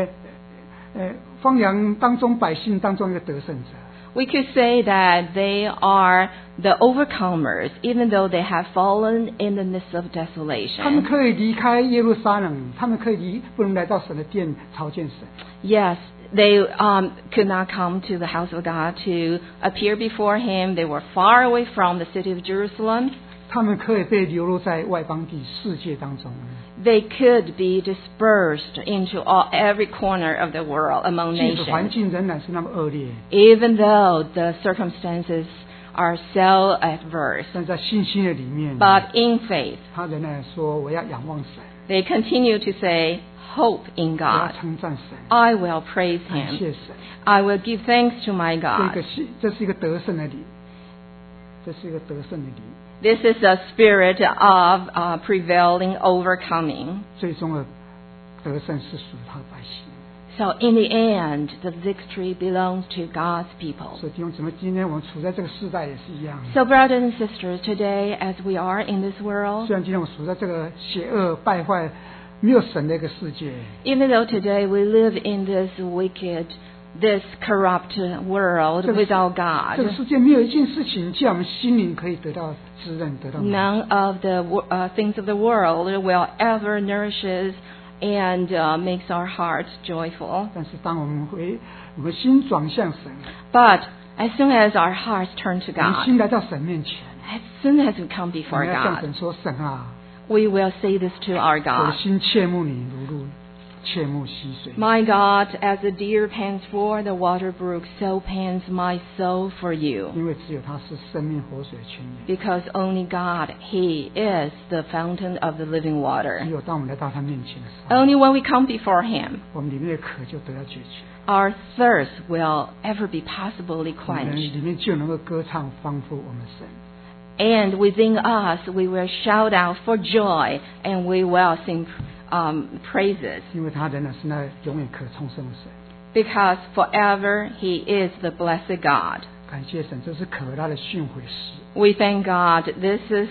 当中百姓当中一个得胜者。 we could say that they are the overcomers, even though they have fallen in the midst of 他们 desolation. 可以离开耶路撒冷，他们可以不能来到神的殿朝见神。 Yes, they could not come to the house of God to appear before Him. They were far away from the city of Jerusalem. 他们可以被流落在外邦地世界当中。 They could be dispersed into every corner of the world among 即使环 nations, 境仍然是那么恶劣， even though the circumstances are so adverse. 但在信心的里面， But in faith, 他仍然说：“我要仰望神， they continue to say, hope in 我要 God. 称赞神， I will praise 感 Him. 谢神。” I will give thanks to my 这是一 God. 个得胜的理，这是一个得胜的理。 This is a spirit of prevailing, overcoming. 最终的得胜是属于他的百姓。 So in the end, the victory belongs to God's people. 所以弟兄姊妹，今天我们处在这个世代也是一样。 So brothers and sisters, today as we are in this world, 虽然今天我们处在这个邪恶败坏、没有神的一个世界， even though today we live in this wicked, this corrupt world 这个 without 这个 God, 世界没有一件事情叫我们心灵可以得到滋润，得到满足。 none of the things of the world will ever nourishes and makes our hearts joyful. 但是当我们心转向神， But as soon as our hearts turn to 我们 God, 心来到神面前， as soon as we come 我 before 们要向 God, 神说：“神啊， we will say this to our 我的 God. 心切慕你，如切慕溪水。” My God, as the deer pants for the water brook, so pants my soul for you. 因为只有他是生命活水的泉源。 Because only God, He is the fountain of the living 只 water. 有当我们来到他面前的时候， Only when we come before Him, 我们里面的渴就得到解决， our thirst will ever be possibly 我们 quenched. 里面就能够歌唱丰富我们神。 And within us, we will shout out for joy and we will sing praises. 因为他仍然是那永远可重生的神。 Because forever He is the blessed God. 感谢神，这是可拉的训诲诗。 We thank God. This is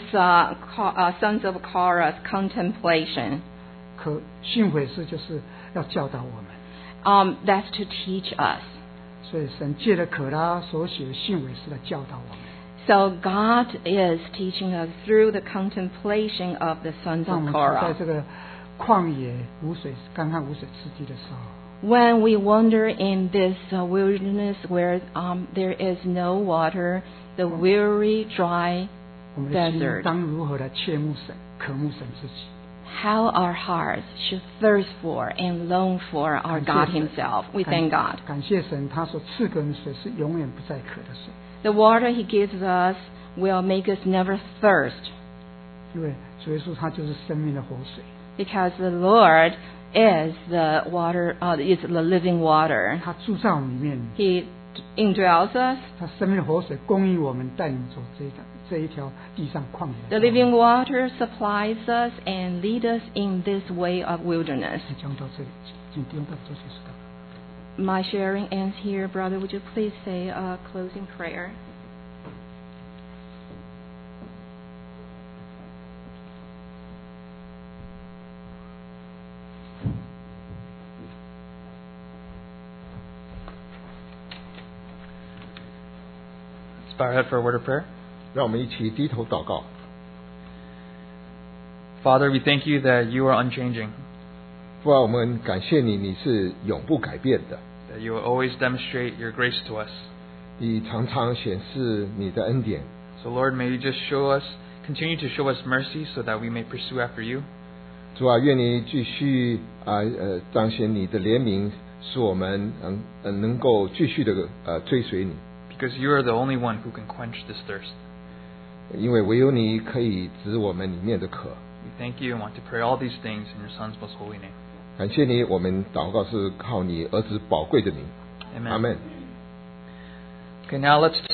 Sons of Korah's contemplation. 训诲诗就是要教导我们， That's to teach us. 所以神借着可拉所写的训诲诗来教导我们。 So God is teaching us through the contemplation of the sons 当我 of 们处在 Korah. 这个旷野无水、干旱无水之地的时候， When we wander in this wilderness where there is no water, the weary, dry 我们的心 desert, 当如何来切慕神、渴慕神自己？ how our hearts should thirst for and long for our God Himself. We thank God. 感谢神，他所赐给我们的水是永远不再渴的水， The water He gives us will make us never thirst, 因为主耶稣他就是生命的活水， because the Lord is the water, is the living water. 他住在我们里面， He indwells us. 他生命的活水供应我们，带领走这一条地上旷野 The 的道路。 living water supplies us and leads us in this way of wilderness. 讲到这里，请弟兄到这结束祷告。 My sharing ends here. Brother, would you please say a closing prayer? Let's bow our head for a word of prayer. 让我们一起低头祷告。 Father, we thank you that you are unchanging, 父啊，我们感谢你，你是永不改变的， that you will always demonstrate your grace to us. 你常常显示你的恩典。 So Lord, may you just continue to show us mercy so that we may pursue after you. 主啊，愿你继续彰显你的怜悯，使我们能够继续的追随你， Because you are the only one who can quench this thirst. 因为唯有你可以止我们里面的渴。 We thank you and want to pray all these things in your Son's most holy name. 感谢你，我们祷告是靠你儿子宝贵的名。 Amen. 阿门。 Okay, now let's